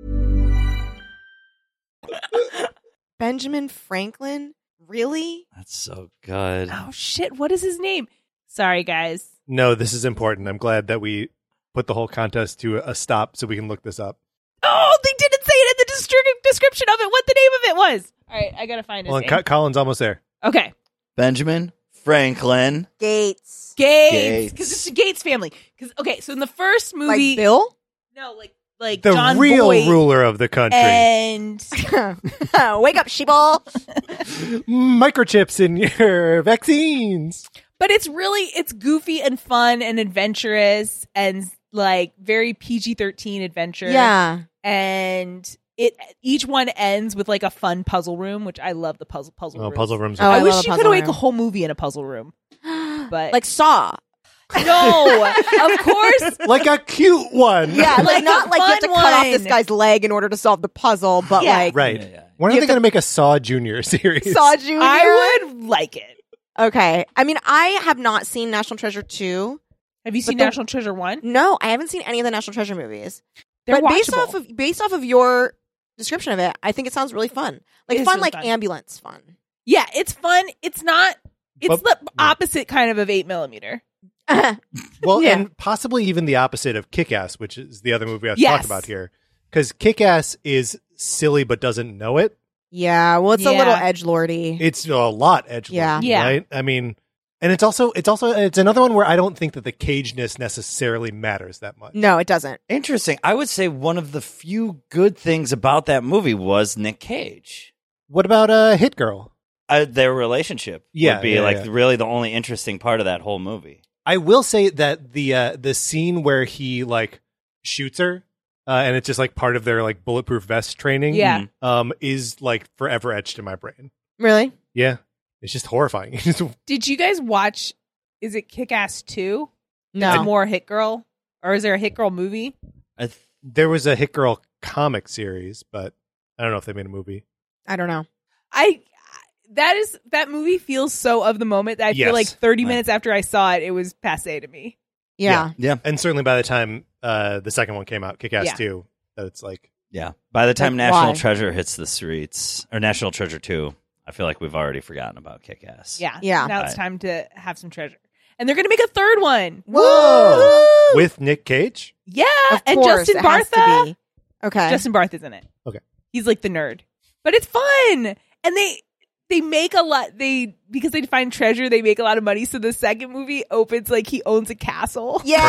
Benjamin Franklin? Really? That's so good. Oh, shit. What is his name? Sorry, guys. No, this is important. I'm glad that we put the whole contest to a stop so we can look this up. Oh, they didn't say it in the description of it, what the name of it was. All right, I got to find his name. Colin's almost there. Okay. Benjamin Franklin. Gates. Because it's the Gates family. So in the first movie... Like Bill? No, like The John real Boyd ruler of the country. and... Wake up, sheeple. Microchips in your vaccines. But it's goofy and fun and adventurous and like very PG-13 adventure. Yeah. And each one ends with like a fun puzzle room, which I love the puzzle rooms. Puzzle rooms. Oh, I I wish love a you puzzle could make room. a whole movie in a puzzle room. But Like Saw. no, of course. Like a cute one. Yeah, like not a like you have to fun cut off one. this guy's leg in order to solve the puzzle, but Yeah. like Right. Yeah. When are You they have going to make a Saw Junior series? Saw Jr. I would like it. Okay. I mean, I have not seen National Treasure 2. Have you seen the- National Treasure 1? No, I haven't seen any of the National Treasure movies. They're but based watchable. off of your description of it, I think it sounds really fun. Like It is fun, really like fun. ambulance fun. Yeah, it's fun. It's not. It's But- the opposite kind of 8mm. Well, Yeah. and possibly even the opposite of Kick-Ass, which is the other movie I've Yes. talked about here. Because Kick-Ass is silly but doesn't know it. Yeah, well, it's a Yeah. little edgelordy. It's a lot edgelord, Yeah. right? I mean, and it's another one where I don't think that the cageness necessarily matters that much. No, it doesn't. Interesting. I would say one of the few good things about that movie was Nick Cage. What about Hit Girl? Their relationship Yeah, would be yeah, like yeah. really the only interesting part of that whole movie. I will say that the scene where he like shoots her, and it's just like part of their like bulletproof vest training, Yeah. Is like forever etched in my brain. Really? Yeah, it's just horrifying. Did you guys watch? Is it Kick-Ass 2? No. It's more Hit Girl, or is there a Hit Girl movie? There was a Hit Girl comic series, but I don't know if they made a movie. I don't know. That movie feels so of the moment that I Yes. feel like 30 Right. minutes after I saw it, it was passé to me. Yeah. Yeah. And certainly by the time the second one came out, Kick-Ass Yeah. 2, that it's like, Yeah. By the time Like, National why? Treasure hits the streets, or National Treasure 2, I feel like we've already forgotten about Kick-Ass. Yeah. Yeah. Now it's Right. time to have some treasure. And they're going to make a third one. Whoa! with Nick Cage. Yeah. Of and course, Justin it has to Bartha. be. Okay. Justin Bartha's in it. Okay. He's like the nerd. But it's fun. And they make a lot, because they find treasure, they make a lot of money. So the second movie opens like he owns a castle. Yay!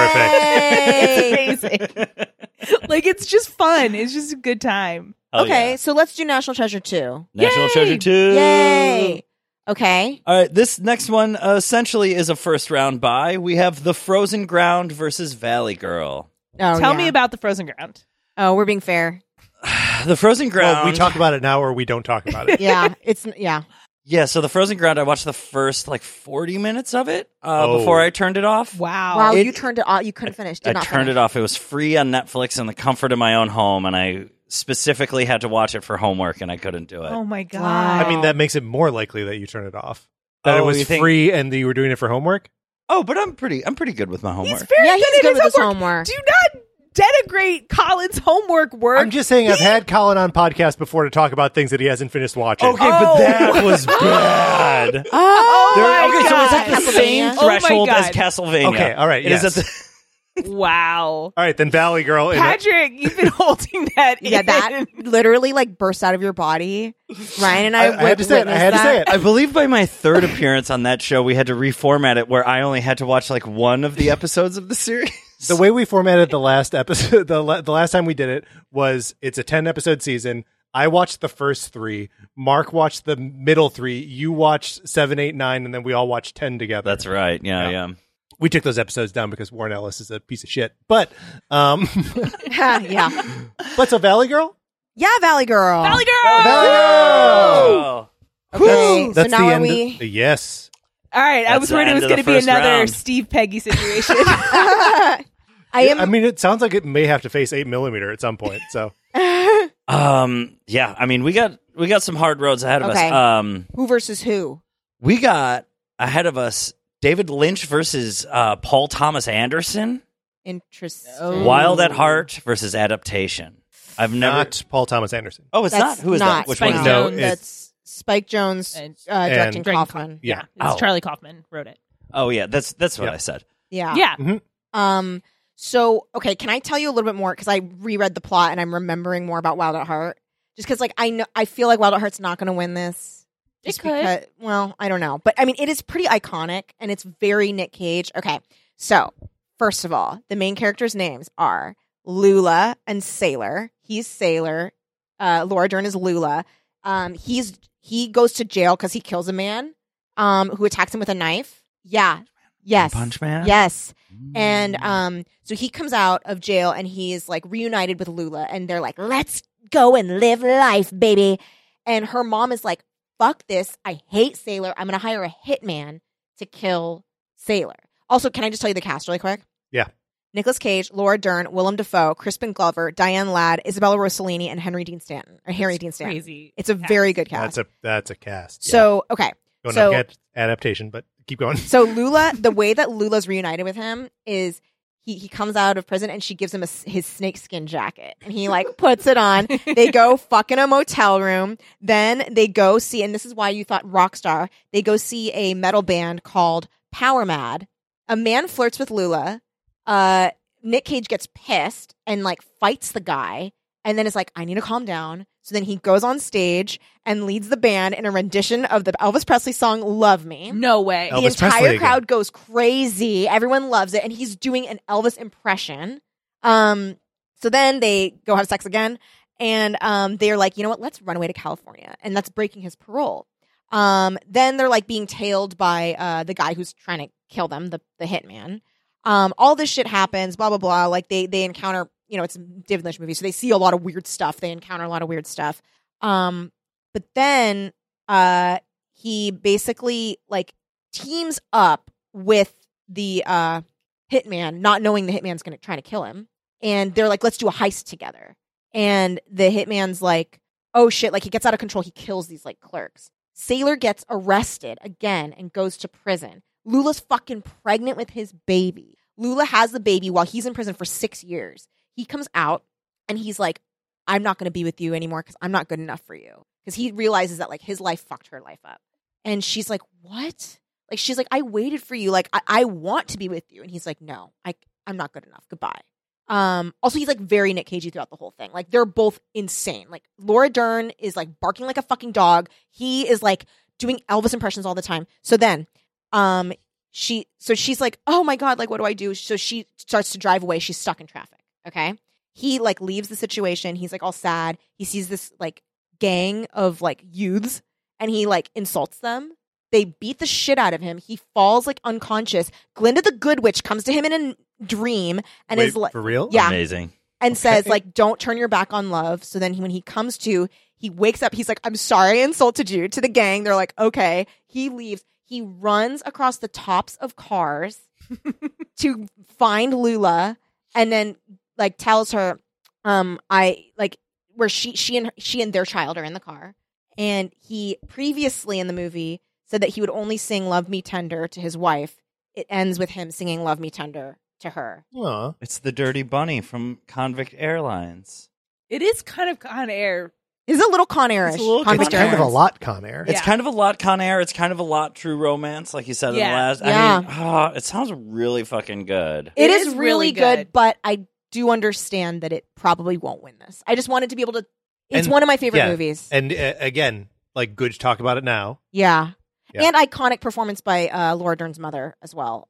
It's amazing. Like, it's just fun. It's just a good time. Hell Okay, yeah. so let's do National Treasure 2. National Yay! Treasure 2. Yay! Okay. All right, this next one essentially is a first round bye. We have The Frozen Ground versus Valley Girl. Oh, Tell yeah. me about the Frozen Ground. Oh, we're being fair. The Frozen Ground. Well, we talk about it now or we don't talk about it. Yeah, yeah. Yeah, so The Frozen Ground, I watched the first like 40 minutes of it Oh. before I turned it off. Wow. Wow, It- you turned it off. You couldn't finish. Did I not turned finish. it off. It was free on Netflix in the comfort of my own home, and I specifically had to watch it for homework, and I couldn't do it. Oh my God. Wow. I mean, that makes it more likely that you turn it off. That it Oh, was you think- free and that you were doing it for homework? Oh, but I'm pretty good with my homework. He's very Yeah, good he's at good with his his homework. Do not denigrate Colin's homework work. I'm just saying I've had Colin on podcast before to talk about things that he hasn't finished watching. Okay, but that was bad. Oh, my Okay, so it's at God. the same Castlevania? Oh my threshold as God. Castlevania. Okay, all right, It is yes. at the- Wow. All right, then Valley Girl. Patrick, you've been holding that Yeah, in. that literally like burst out of your body. Ryan and I had to say it. I had to say it. I believe by my third appearance on that show, we had to reformat it where I only had to watch like one of the episodes of the series. The way we formatted the last episode, the last time we did it was it's a 10-episode season. I watched the first 3. Mark watched the middle 3. You watched 7, 8, 9, and then we all watched 10 together. That's right. Yeah. We took those episodes down because Warren Ellis is a piece of shit. But, yeah. but so Valley Girl? Yeah, Valley Girl. Valley Girl! Valley Girl! Okay, so That's now the are end. we? Yes. All right, I That's was the worried it end was of going the to be first another round. Steve Peggy situation. I am. I mean, it sounds like it may have to face 8mm at some point. So Yeah, I mean, we got some hard roads ahead of us. Who versus who? We got ahead of us David Lynch versus Paul Thomas Anderson. Interesting. Wild at Heart versus Adaptation. I've never Not Paul Thomas Anderson. Oh, it's not. Who is that? Which Spike one is Jonze. that? That's Spike Jonze directing Kaufman. Yeah. It's Charlie Kaufman wrote it. Oh yeah, that's what I said. Yeah. Yeah. Mm-hmm. So, okay, can I tell you a little bit more? Because I reread the plot and I'm remembering more about Wild at Heart. Just because, like, I feel like Wild at Heart's not going to win this. It could. Because, well, I don't know. But, I mean, it is pretty iconic and it's very Nick Cage. Okay, so, first of all, the main characters' names are Lula and Sailor. He's Sailor. Laura Dern is Lula. He goes to jail because he kills a man who attacks him with a knife. Yeah. Yes. Punch Man? Yes. And so he comes out of jail and he's like reunited with Lula and they're like, let's go and live life, baby. And her mom is like, fuck this. I hate Sailor. I'm going to hire a hitman to kill Sailor. Also, can I just tell you the cast really quick? Yeah. Nicolas Cage, Laura Dern, Willem Dafoe, Crispin Glover, Diane Ladd, Isabella Rossellini, and Harry Dean Stanton. Crazy. It's a very good cast. That's a cast. So, okay. Don't So- get adaptation, but keep going. So Lula, the way that Lula's reunited with him is he comes out of prison and she gives him his snakeskin jacket and he like puts it on. They go fuck in a motel room. Then they go see, and this is why you thought Rockstar, they go see a metal band called Power Mad. A man flirts with Lula. Nick Cage gets pissed and like fights the guy and then is like, I need to calm down. So then he goes on stage and leads the band in a rendition of the Elvis Presley song Love Me. No way. The Elvis Presley entire again. crowd goes crazy. Everyone loves it. And he's doing an Elvis impression. So then they go have sex again. And they're like, you know what? Let's run away to California. And that's breaking his parole. Then they're like being tailed by the guy who's trying to kill them, the hitman. All this shit happens, blah, blah, blah. Like they encounter, you know, it's a David Lynch movie. So they see a lot of weird stuff. They encounter a lot of weird stuff. But then he basically like teams up with the hitman, not knowing the hitman's going to try to kill him. And they're like, let's do a heist together. And the hitman's like, oh shit, like he gets out of control. He kills these like clerks. Sailor gets arrested again and goes to prison. Lula's fucking pregnant with his baby. Lula has the baby while he's in prison for 6 years. He comes out and he's like, I'm not going to be with you anymore because I'm not good enough for you. Because he realizes that like his life fucked her life up. And she's like, what? Like, she's like, I waited for you. Like, I want to be with you. And he's like, no, I'm not good enough. Goodbye. Also, he's like very Nick Cagey throughout the whole thing. Like, they're both insane. Like, Laura Dern is like barking like a fucking dog. He is like doing Elvis impressions all the time. So then, she's like, oh my God, like, what do I do? So she starts to drive away. She's stuck in traffic. Okay. He like leaves the situation. He's like all sad. He sees this like gang of like youths and he like insults them. They beat the shit out of him. He falls like unconscious. Glinda the Good Witch comes to him in a dream and Wait, is like, for real? yeah, Amazing. and says like, don't turn your back on love. So then when he comes to, he wakes up. He's like, I'm sorry I insulted you to the gang. They're like, okay. He leaves. He runs across the tops of cars to find Lula and then like tells her, I like where she and their child are in the car. And he previously in the movie said that he would only sing Love Me Tender to his wife. It ends with him singing Love Me Tender to her. Aw. It's the Dirty Bunny from Convict Airlines. It is kind of Con Air. It's a little Con Air-ish. It's a little Convict It's kind of a Airlines. lot Con Air. It's Yeah. kind of a lot Con Air. It's kind of a lot True Romance, like you said in the Yeah. last. Yeah. I mean, it sounds really fucking good. It It is is really really good, good. but I do understand that it probably won't win this. I just wanted to be able to. It's And- one of my favorite yeah. movies. And again, like, good to talk about it now. Yeah. Yeah. And iconic performance by Laura Dern's mother as well.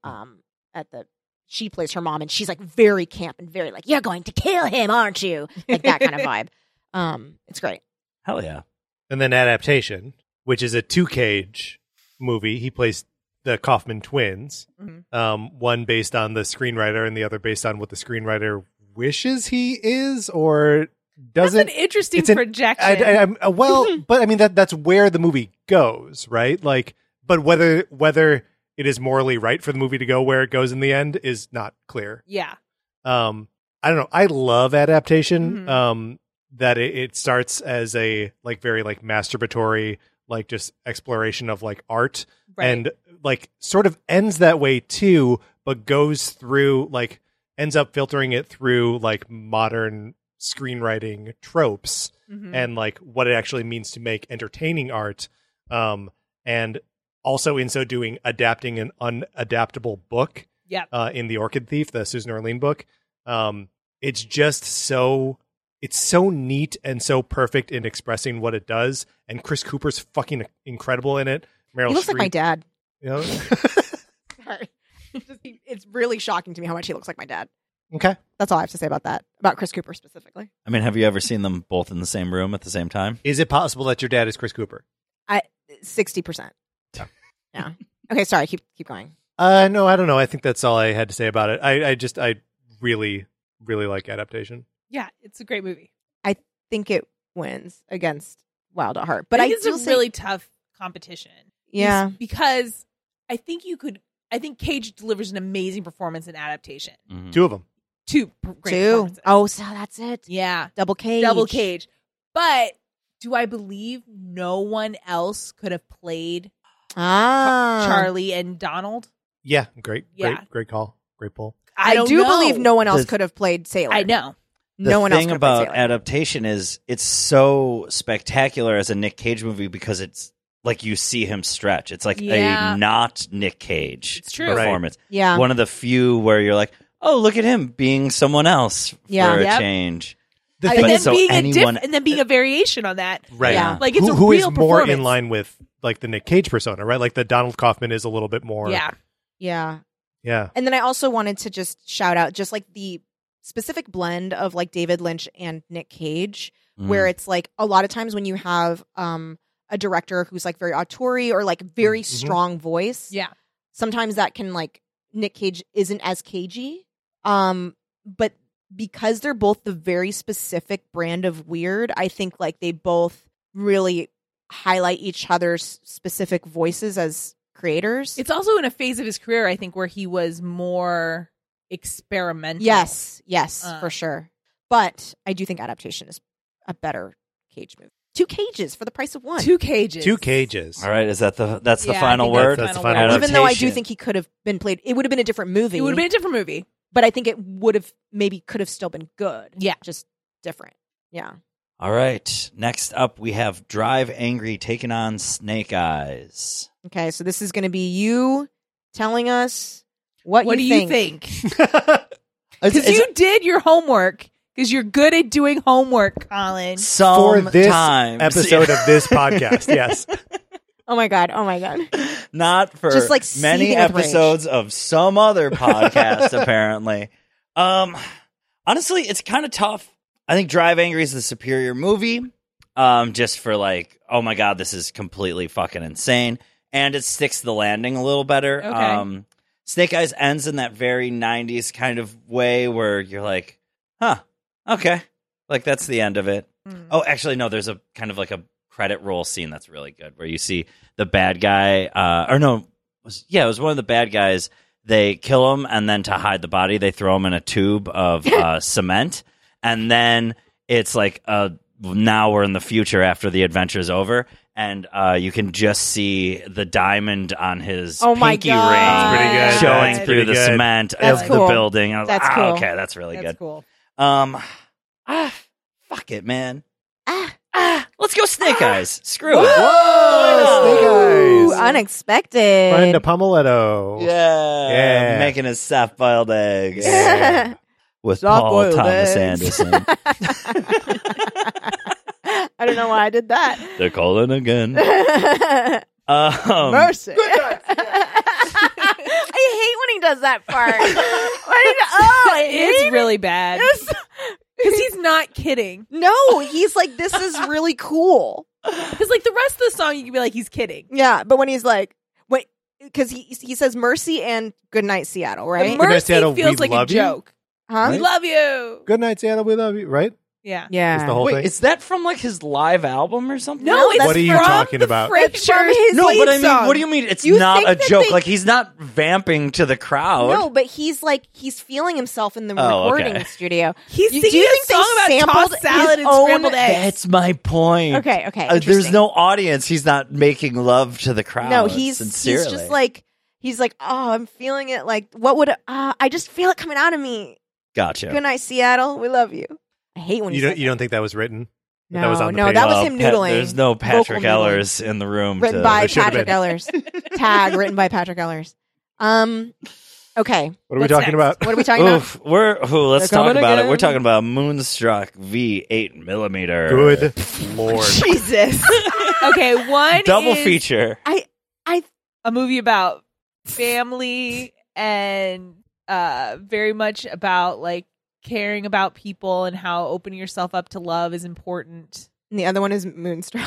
She plays her mom, and she's like very camp and very like, you're going to kill him, aren't you? Like that kind of vibe. It's great. Hell yeah. And then Adaptation, which is a 2-Cage movie. He plays the Kaufman twins, one based on the screenwriter and the other based on what the screenwriter wishes he is or doesn't. That's an interesting It's an- projection. well, but I mean that's where the movie goes, right? Like, but whether it is morally right for the movie to go where it goes in the end is not clear. Yeah. I don't know. I love Adaptation. that it starts as a like very like masturbatory, like just exploration of like art, and like sort of ends that way too, but goes through like ends up filtering it through like modern screenwriting tropes and like what it actually means to make entertaining art, and also in so doing adapting an unadaptable book in The Orchid Thief, the Susan Orlean book. It's just so neat and so perfect in expressing what it does, and Chris Cooper's fucking incredible in it. Meryl He looks Streep, like my dad. you know? Sorry. It's really shocking to me how much he looks like my dad. Okay. That's all I have to say about that. About Chris Cooper specifically. I mean, have you ever seen them both in the same room at the same time? Is it possible that your dad is Chris Cooper? 60%. Yeah. Okay, sorry. Keep going. No, I don't know. I think that's all I had to say about it. I really, really like adaptation. Yeah, it's a great movie. I think it wins against Wild at Heart. But I think it's a really tough competition. Yeah. Because I think Cage delivers an amazing performance in adaptation. Mm-hmm. Two of them. Two great performances. Oh, so that's it. Yeah. Double Cage. But do I believe no one else could have played Charlie and Donald? Yeah, great call. Great pull. I do know. believe no one else could have played Sailor. I know. No one else The thing could have played about Sailor. adaptation is it's so spectacular as a Nick Cage movie because it's like you see him stretch. It's like a not Nick Cage It's true. performance. Right. Yeah. One of the few where you're like, oh, look at him being someone else for a change. And then being a variation on that. Right. Yeah. Like it's who a real is more performance. in line with like the Nick Cage persona, right? Like the Donald Kaufman is a little bit more. Yeah. Yeah. And then I also wanted to just shout out just like the specific blend of like David Lynch and Nick Cage, where it's like a lot of times when you have a director who's like very auteur or like very strong voice. Yeah. Sometimes that can like Nick Cage isn't as cagey. But because they're both the very specific brand of weird, I think like they both really highlight each other's specific voices as creators. It's also in a phase of his career, I think, where he was more experimental. Yes, for sure. But I do think adaptation is a better Cage movie. 2 cages for the price of 1. 2 cages. 2 cages. All right, is that that's the Yeah, final I think word? that's the final word. Even though I do think he could have been played, it would have been a different movie. It would have been a different movie. But I think it would have could have still been good. Yeah. Just different. Yeah. All right. Next up, we have Drive Angry taking on Snake Eyes. Okay, so this is going to be you telling us what do you you think? Because you did your homework. Because you're good at doing homework, Colin. For this Sometimes. episode of this podcast, yes. Oh my god. Not for Just, like, many seething with rage. episodes of some other podcast, apparently. Honestly, it's kind of tough. I think Drive Angry is the superior movie. Just for like, oh my god, this is completely fucking insane. And it sticks the landing a little better. Okay. Snake Eyes ends in that very 90s kind of way where you're like, huh, okay. Like, that's the end of it. Oh, actually, no, there's a kind of like a credit roll scene that's really good where you see the bad guy, it was one of the bad guys. They kill him, and then to hide the body, they throw him in a tube of cement. And then it's like, now we're in the future after the adventure's over. And you can just see the diamond on his pinky ring Pretty good. showing That's through pretty the good. cement That's of cool. the building. I was That's like, cool. okay, that's really That's good. cool. Fuck it, man. Let's go Snake Eyes. Screw it. Whoa, Snake Ooh, Eyes. unexpected. Brenda Pomeletto. Yeah. Making his soft-boiled eggs. Yeah. With Paul Soft-boiled Thomas eggs. Anderson. I don't know why I did that. They're calling again. Mercy. I hate when he does that part. It's really bad. Because he's not kidding. No, he's like, this is really cool. Because like the rest of the song, you can be like, he's kidding. Yeah, but when he's like, wait, because he says Mercy and Goodnight Seattle, right? But Night, Mercy Seattle, feels we like a love you? joke. Huh? We love you. Good night, Seattle. We love you, right? Yeah. Yeah. Is the whole Wait, thing. is that from like his live album or something? No, it's What are you from talking the about? It's from Frasier. his No, lead but I mean, song. what do you mean? It's You not think a that joke. they- Like he's not vamping to the crowd. No, but he's feeling himself in the Oh, recording okay. studio. He's Do you singing a think they song about sampled tossed salad his and own- scrambled eggs. That's my point. Okay, There's interesting. no audience. He's not making love to the crowd. No, he's sincerely. just like oh, I'm feeling it. Like, what would I just feel it coming out of me. Gotcha. Good night, Seattle. We love you. I hate when You says don't think that was written? No, that was on the no, page? that was Well, him noodling. There's no Patrick Vocal noodling. Ellers in the room. Written to, by There should have Patrick been. Ellers. Tag written by Patrick Ellers. Okay. What are we What's talking next? about? What are we talking about? Oof, let's They're talk coming about it. again. We're talking about Moonstruck V 8mm. Good Lord. Jesus. Okay, one Double is feature. a movie about family and very much about like caring about people and how opening yourself up to love is important. And the other one is Moonstruck.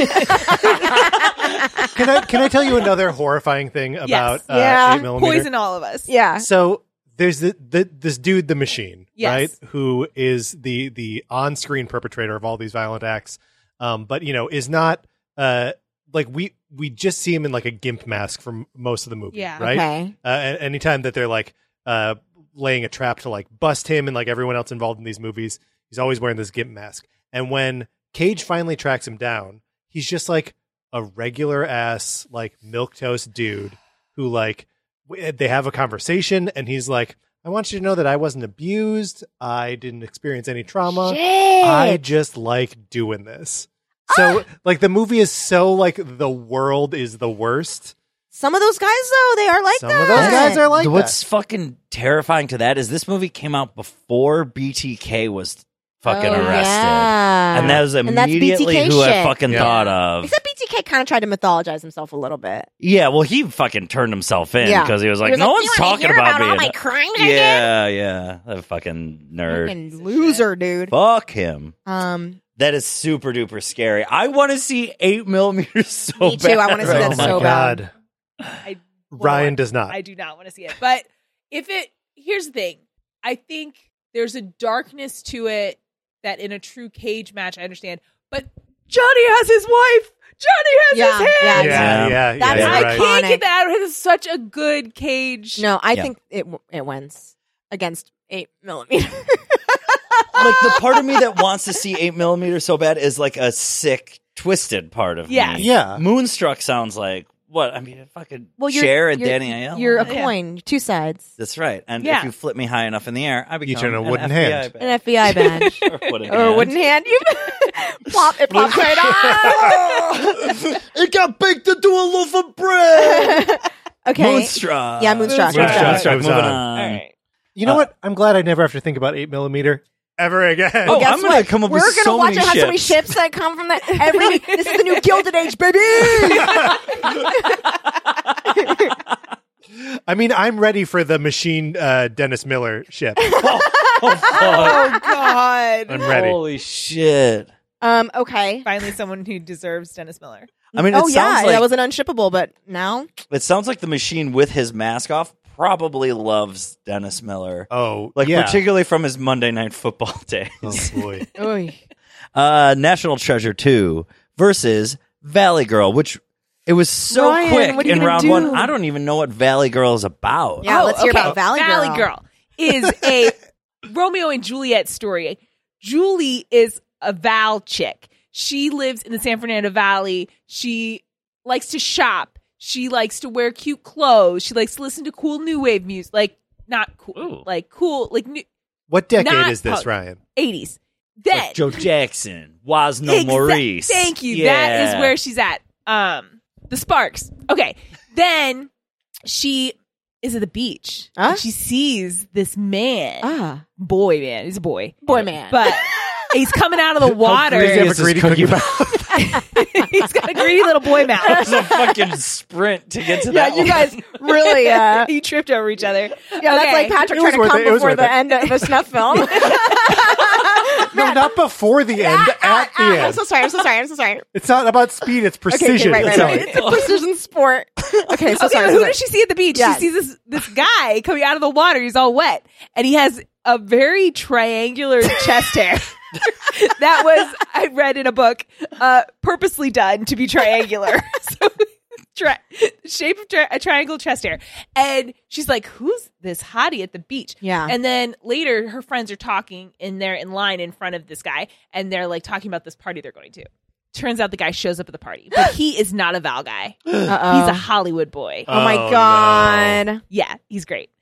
Can I tell you another horrifying thing about Yeah. 8mm? Poison all of us. Yeah. So there's this dude, the Machine, Yes. right? Who is the on-screen perpetrator of all these violent acts, but is not like we just see him in like a gimp mask for most of the movie, Yeah. right? Okay. Anytime that they're like laying a trap to like bust him and like everyone else involved in these movies, he's always wearing this gimp mask. And when Cage finally tracks him down, he's just like a regular ass like milquetoast dude who like they have a conversation and he's like, I want you to know that I wasn't abused. I didn't experience any trauma. Shit. I just like doing this. So like the movie is so like the world is the worst. Some of those guys, though, they are like Some that. of those guys are like What's that. fucking terrifying to that is this movie came out before BTK was fucking arrested. Yeah. And that was that's immediately BTK who I shit. fucking Yeah. thought of. Except BTK kind of tried to mythologize himself a little bit. Yeah, well, he fucking turned himself in Yeah. because he was like, He was no like, one's "You wanna talking hear about me. all my crimes I did?" Yeah, that fucking nerd. Fucking loser, dude. Fuck him. Um, That is super duper scary. I want to see 8mm so Me too. bad. I wanna see right that Oh now. my so god. I Ryan does not. I do not want to see it. But here's the thing. I think there's a darkness to it that in a true Cage match, I understand. But Johnny has his wife. Johnny has Yeah, his hands. Yeah, That's you're I right. can't iconic. get that out. It's such a good Cage. no, I Yeah. think it wins against 8mm. Like the part of me that wants to see 8mm so bad is like a sick, twisted part of Yes. me. Yeah. Moonstruck sounds like what? I mean, fucking Well, Cher and Danny Aiello. You're a Yeah. coin, two sides, That's right. And Yeah. if you flip me high enough in the air, I become turn a an wooden FBI hand. badge. an FBI badge, Or wooden or a hand. wooden hand. You plop it, plops right on. It got baked into a loaf of bread. Okay, Moonstruck. Yeah, Moonstruck. Moonstruck. Moves Moving on. on. All right. You know what? I'm glad I never have to think about 8mm ever again. Oh, Guess I'm gonna what? come up We're with gonna so watch many it have so many ships. ships that come from that. This is the new Gilded Age, baby. I mean, I'm ready for the Machine Dennis Miller ship. Oh God. I'm ready. Holy shit. Okay. Finally, someone who deserves Dennis Miller. I mean, it Oh yeah, sounds like that was an unshippable, but now it sounds like the Machine with his mask off probably loves Dennis Miller. Oh, Like yeah. particularly from his Monday Night Football days. Oh boy. Oy. National Treasure 2 versus Valley Girl, which it was so Ryan, quick what are you in gonna round do? one. I don't even know what Valley Girl is about. Yeah, let's hear about Valley Girl. is a Romeo and Juliet story. Julie is a Val chick. She lives in the San Fernando Valley. She likes to shop. She likes to wear cute clothes. She likes to listen to cool new wave music. Like, not cool. Ooh. Like, cool. Like, new, What decade Not is this, punk. Ryan? 80s. Then. Like Joe Jackson, Wasno Maurice. Thank you. Yeah. That is where she's at. The Sparks. Okay. Then she is at the beach. Huh? And she sees this man. Ah, Boy, man. He's a boy. boy, man. But he's coming out of the water. Does he have a This is greedy Cookie cookie mouth? He's got a greedy little boy mouth. It's a fucking sprint to get to yeah, that you one. guys really. You tripped over each other. Yeah, that's like Patrick It was trying to worth come it. It was before worth the it. end of a snuff film. No, not before the end. At the I'm end. so sorry. I'm so sorry. I'm so sorry. It's not about speed. It's precision. Okay, right. It's It's a precision sport. Okay, so Okay, sorry. but who does she see at the beach? Yes. She sees this guy coming out of the water. He's all wet, and he has a very triangular chest hair. That was, I read in a book, purposely done to be triangular. So, shape of a triangle chest hair. And she's like, who's this hottie at the beach? Yeah. And then later, her friends are talking, and they're in line in front of this guy, and they're like talking about this party they're going to. Turns out the guy shows up at the party, but he is not a Val guy. Uh-oh. He's a Hollywood boy. Oh my God. No. Yeah, he's great.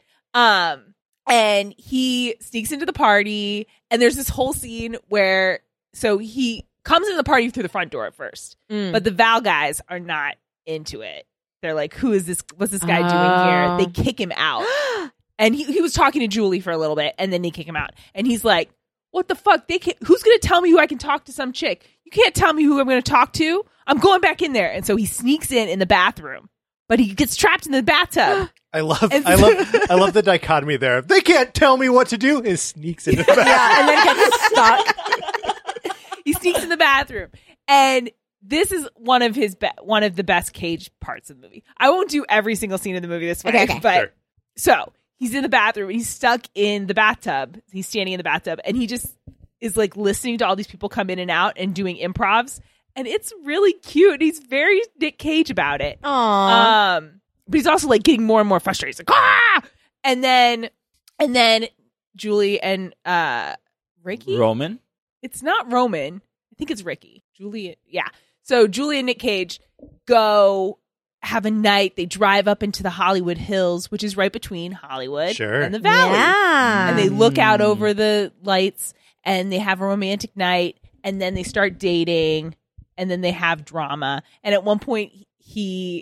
And he sneaks into the party, and there's this whole scene where, so he comes into the party through the front door at first, but the Val guys are not into it. They're like, who is this? What's this guy doing here? They kick him out. And he was talking to Julie for a little bit, and then they kick him out. And he's like, what the fuck? Who's going to tell me who I can talk to some chick? You can't tell me who I'm going to talk to. I'm going back in there. And so he sneaks in the bathroom, but he gets trapped in the bathtub. I love the dichotomy there. They can't tell me what to do. And sneaks into the bathroom. Yeah, and then gets stuck. He sneaks in the bathroom, and this is one of the best Cage parts of the movie. I won't do every single scene of the movie this way, Okay. but Sure. so he's in the bathroom. He's stuck in the bathtub. He's standing in the bathtub, and he just is like listening to all these people come in and out and doing improvs, and it's really cute. He's very Nick Cage about it. Aww. But he's also like getting more and more frustrated. He's like, ah! And then Julie and Ricky. Roman? It's not Roman. I think it's Ricky. Julie. Yeah. So Julie and Nick Cage go have a night. They drive up into the Hollywood Hills, which is right between Hollywood Sure. and the Valley. Yeah. And they look out over the lights, and they have a romantic night, and then they start dating, and then they have drama. And at one point, he's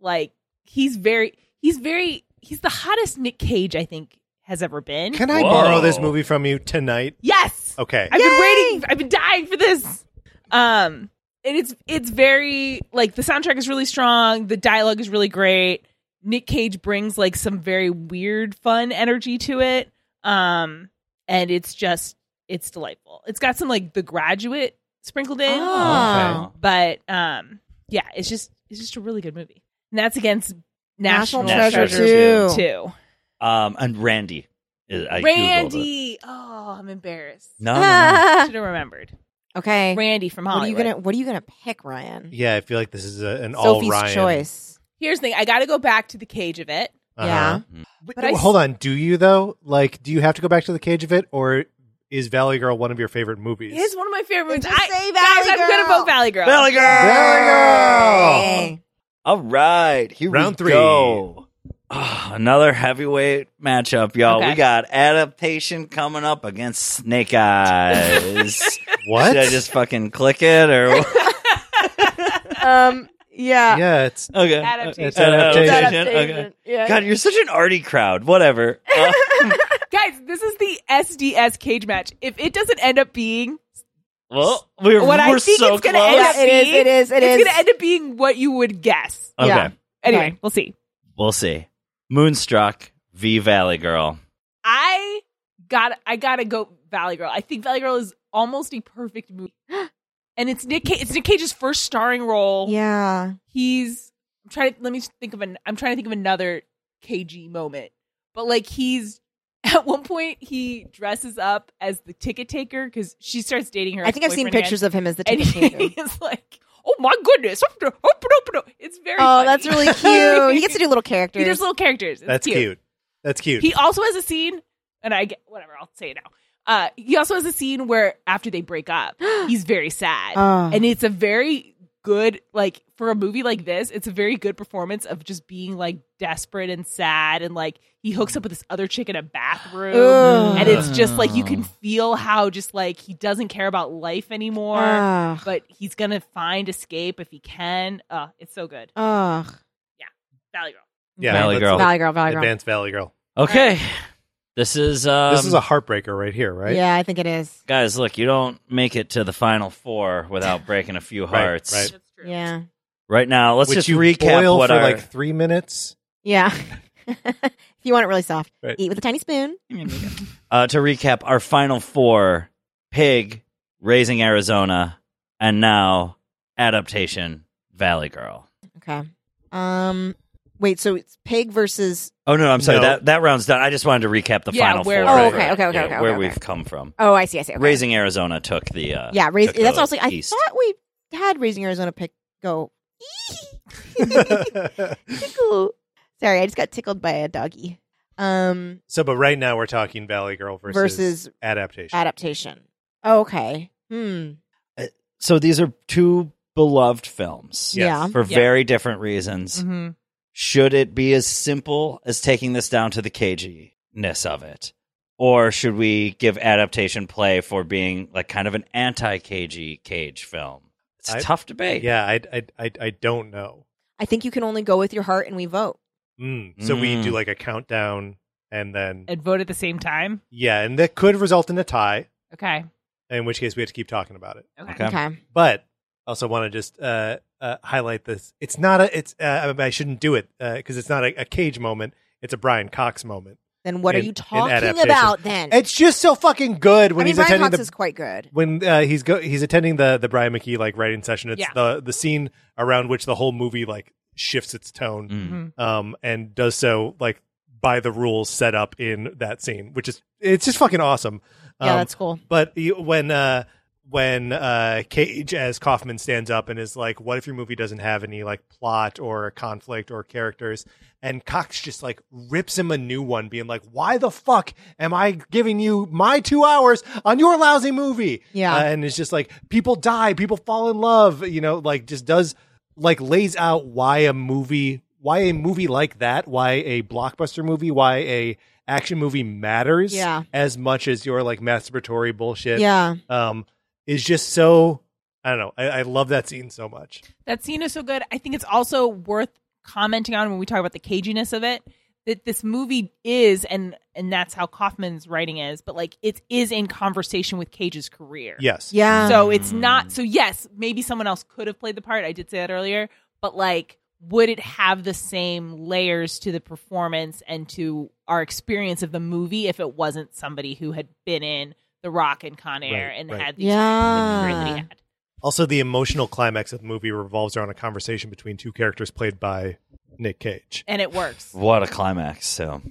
the hottest Nick Cage I think has ever been. Can I Whoa. borrow this movie from you tonight? Yes. Okay. I've been waiting. I've been dying for this. And it's very like the soundtrack is really strong. The dialogue is really great. Nick Cage brings like some very weird, fun energy to it. And it's delightful. It's got some like The Graduate sprinkled in. Oh. But yeah, it's just a really good movie. And that's against National Treasure Treasure 2. 2. And Randy. I Googled it. Randy. Oh, I'm embarrassed. No. Should have remembered. Okay. Randy from Hollywood. What are you gonna pick, Ryan? Yeah, I feel like this is an all Sophie's Ryan choice. Here's the thing. I got to go back to the Cage of it. Yeah. But I Hold on. Do you though? Like, do you have to go back to the Cage of it, or is Valley Girl one of your favorite movies? It's one of my favorite movies. Just say Guys, Valley I'm going to Girl. vote Valley Girl. Valley Girl! Valley Girl! Hey. All right. Here Round we 3. go. Oh, another heavyweight matchup, y'all. Okay. We got Adaptation coming up against Snake Eyes. What? Should I just fucking click it or Yeah. Yeah, it's okay? Adaptation. It's adaptation. Okay. Yeah. God, you're such an arty crowd. Whatever. Guys, this is the SDS Cage match. If it doesn't end up being Well, we're what I think so it's going to close. end up Yeah, it is, being, it is, it it's is. going to end up being what you would guess. Okay, Yeah. Anyway, Okay. we'll see. we'll see. Moonstruck v Valley Girl. I gotta go Valley Girl. I think Valley Girl is almost a perfect movie. And it's Nick Cage's first starring role. Yeah. I'm trying to think of another cagey moment. But like at one point he dresses up as the ticket taker because she starts dating her. I think I've seen pictures of him as the and ticket taker. he's like, oh my goodness. It's very Oh, funny. that's really cute. He gets to do little characters. He does little characters. It's That's cute. That's cute. He also has a scene, and whatever, I'll say it now. He also has a scene where after they break up, he's very sad. Oh. And it's a very good, like, for a movie like this, it's a very good performance of just being, like, desperate and sad. And, like, he hooks up with this other chick in a bathroom. Ugh. And it's just, like, you can feel how just, like, he doesn't care about life anymore. Ugh. But he's going to find escape if he can. It's so good. Ugh. Valley Girl. Yeah, Valley let's Girl. Valley Girl, Valley Girl. Advanced Valley Girl. Okay. This is This is a heartbreaker right here, right? Yeah, I think it is. guys, look, you don't make it to the final four without breaking a few hearts. right. That's true. Yeah. Right now, let's Which just you recap boil what for our like 3 minutes. Yeah. If you want it really soft, Right. eat with a tiny spoon. to recap our final four: Pig, Raising Arizona, and now Adaptation, Valley Girl. Okay. Wait, so it's Pig versus... Oh, no, I'm sorry. No. That round's done. I just wanted to recap the final four. Okay. Where we've come from. Oh, I see. Okay. Raising Arizona took the... that's what I was like. East. I thought we had Raising Arizona pick go... Tickle. Sorry, I just got tickled by a doggy. But right now we're talking Valley Girl versus adaptation. Oh, okay. So these are two beloved films. Yeah. For very different reasons. Mm-hmm. Should it be as simple as taking this down to the caginess of it? Or should we give adaptation play for being like kind of an anti-cagey cage film? It's a tough debate. Yeah, I don't know. I think you can only go with your heart and we vote. So we do like a countdown and then... And vote at the same time? Yeah, and that could result in a tie. Okay. In which case we have to keep talking about it. Okay. But I also want to just highlight this. It's not I shouldn't do it because it's not a Cage moment. It's a Brian Cox moment. Then what are you talking about then? It's just so fucking good when he's Brian attending Cox is quite good. When he's attending the Brian McKee like writing session. It's the scene around which the whole movie like shifts its tone and does so like by the rules set up in that scene, which is it's just fucking awesome. Yeah, that's cool. But when Cage as Kaufman stands up and is like, what if your movie doesn't have any like plot or conflict or characters? And Cox just like rips him a new one, being like, why the fuck am I giving you my 2 hours on your lousy movie? Yeah. And it's just like people die, people fall in love, like just does like lays out why a movie like that, why a blockbuster movie, why a action movie matters as much as your like masturbatory bullshit. Yeah. Is just so, I don't know. I love that scene so much. That scene is so good. I think it's also worth commenting on when we talk about the caginess of it, that this movie is, and that's how Kaufman's writing is, but like it is in conversation with Cage's career. Yes. Yeah. So it's not, so yes, maybe someone else could have played the part. I did say that earlier, but like, would it have the same layers to the performance and to our experience of the movie if it wasn't somebody who had been in The Rock and Con Air had the experience that he had? Also, the emotional climax of the movie revolves around a conversation between two characters played by Nick Cage, and it works. What a climax! So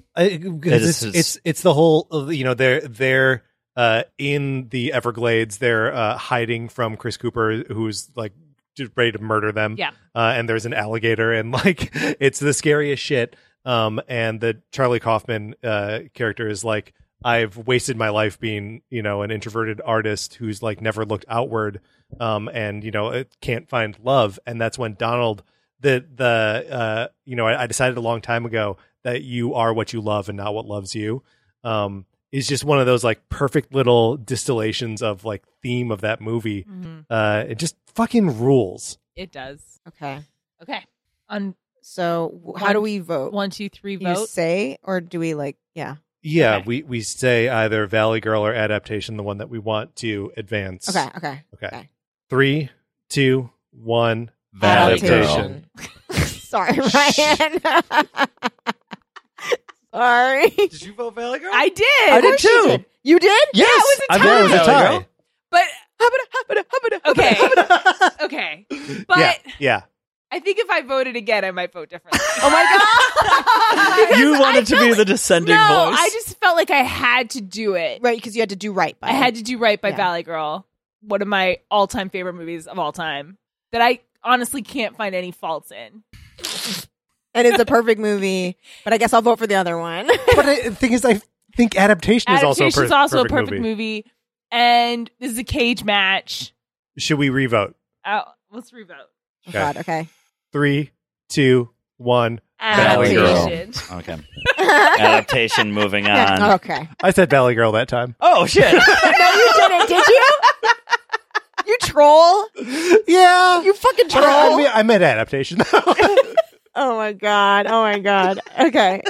it's the whole they're in the Everglades. They're hiding from Chris Cooper, who's like just ready to murder them. Yeah, and there's an alligator, and like it's the scariest shit. And the Charlie Kaufman character is like, I've wasted my life being, an introverted artist who's like never looked outward, and can't find love. And that's when Donald, I decided a long time ago that you are what you love and not what loves you. Is just one of those like perfect little distillations of like theme of that movie. It just fucking rules. It does. Okay. So how do we vote? 1, 2, 3 Do you vote. say, or do we like? Yeah. Yeah, Okay. we say either Valley Girl or adaptation, the one that we want to advance. Okay. 3, 2, 1. Valley Adaptation. Sorry, Ryan. Sorry. Did you vote Valley Girl? I did. I did too. You did? Yes, Yeah, it was a I tie. thought it was a tie. But okay. But Yeah. I think if I voted again, I might vote differently. Oh my God. You wanted to be the descending No, voice. I just felt like I had to do it. Right, because you had to do right by I it. had to do right by Yeah. Valley Girl, one of my all-time favorite movies of all time, that I honestly can't find any faults in. And it's a perfect movie, but I guess I'll vote for the other one. But the thing is, I think adaptation is also Adaptation's a perfect movie. And this is a cage match. Should we revote? Let's revote. Oh God, okay. 3, 2, 1. Valley Girl. Adaptation. Okay. Adaptation. Moving on. Okay. I said Valley Girl that time. Oh shit! No, you didn't, did you? You troll. Yeah. You fucking But troll. I meant adaptation. Oh my God. Okay.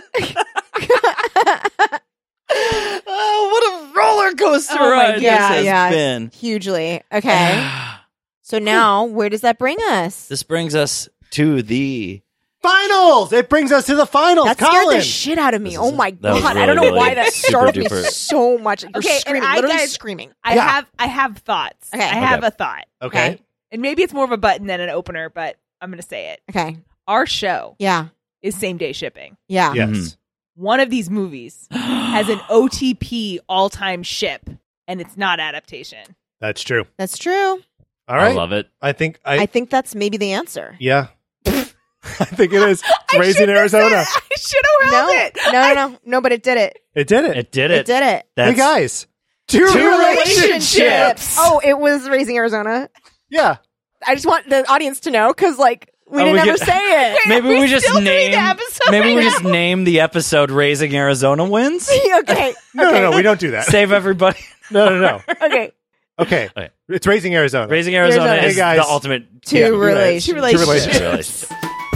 Oh, what a roller coaster Oh my ride God. this has been. Hugely. Okay. So now, where does that bring us? This brings us to the Finals! It brings us to the finals, That scared Colin! the shit out of me. Oh my that was God. I really, don't know really why that super startled me duper. so much. You're Okay, and screaming, I- literally guys- screaming. I have thoughts. Okay. I have Okay. a thought. Okay. And maybe it's more of a button than an opener, but I'm going to say it. Okay. Our show Yeah. is same-day shipping. Yeah. Yes. One of these movies has an OTP all-time ship, and it's not adaptation. That's true. That's true. All right. I love it. I think I think that's maybe the answer. Yeah. I think it is. Raising Arizona. I should have held it. No, but it did it. It did it. It did It it. did it. That's, Hey, guys. Two relationships. Oh, it was Raising Arizona. Yeah. I just want the audience to know because, like, we Oh, didn't we ever get- say it. Maybe we just still doing name the episode Maybe right we now. just name the episode "Raising Arizona Wins." Okay. No, we don't do that. Save everybody. No. Okay. Okay. Okay. It's Raising Arizona. Raising Arizona Arizona. is Hey, guys. the ultimate Two Yeah, relationships. Two relationships. relationship.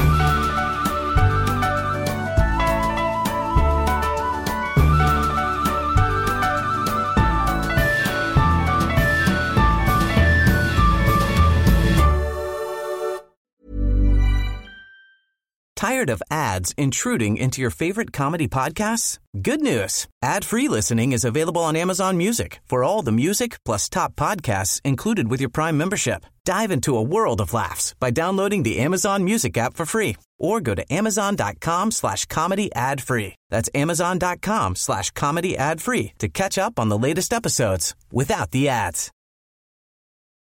Tired of ads intruding into your favorite comedy podcasts? Good news. Ad-free listening is available on Amazon Music for all the music plus top podcasts included with your Prime membership. Dive into a world of laughs by downloading the Amazon Music app for free or go to amazon.com/comedy ad-free. That's amazon.com/comedy ad-free to catch up on the latest episodes without the ads.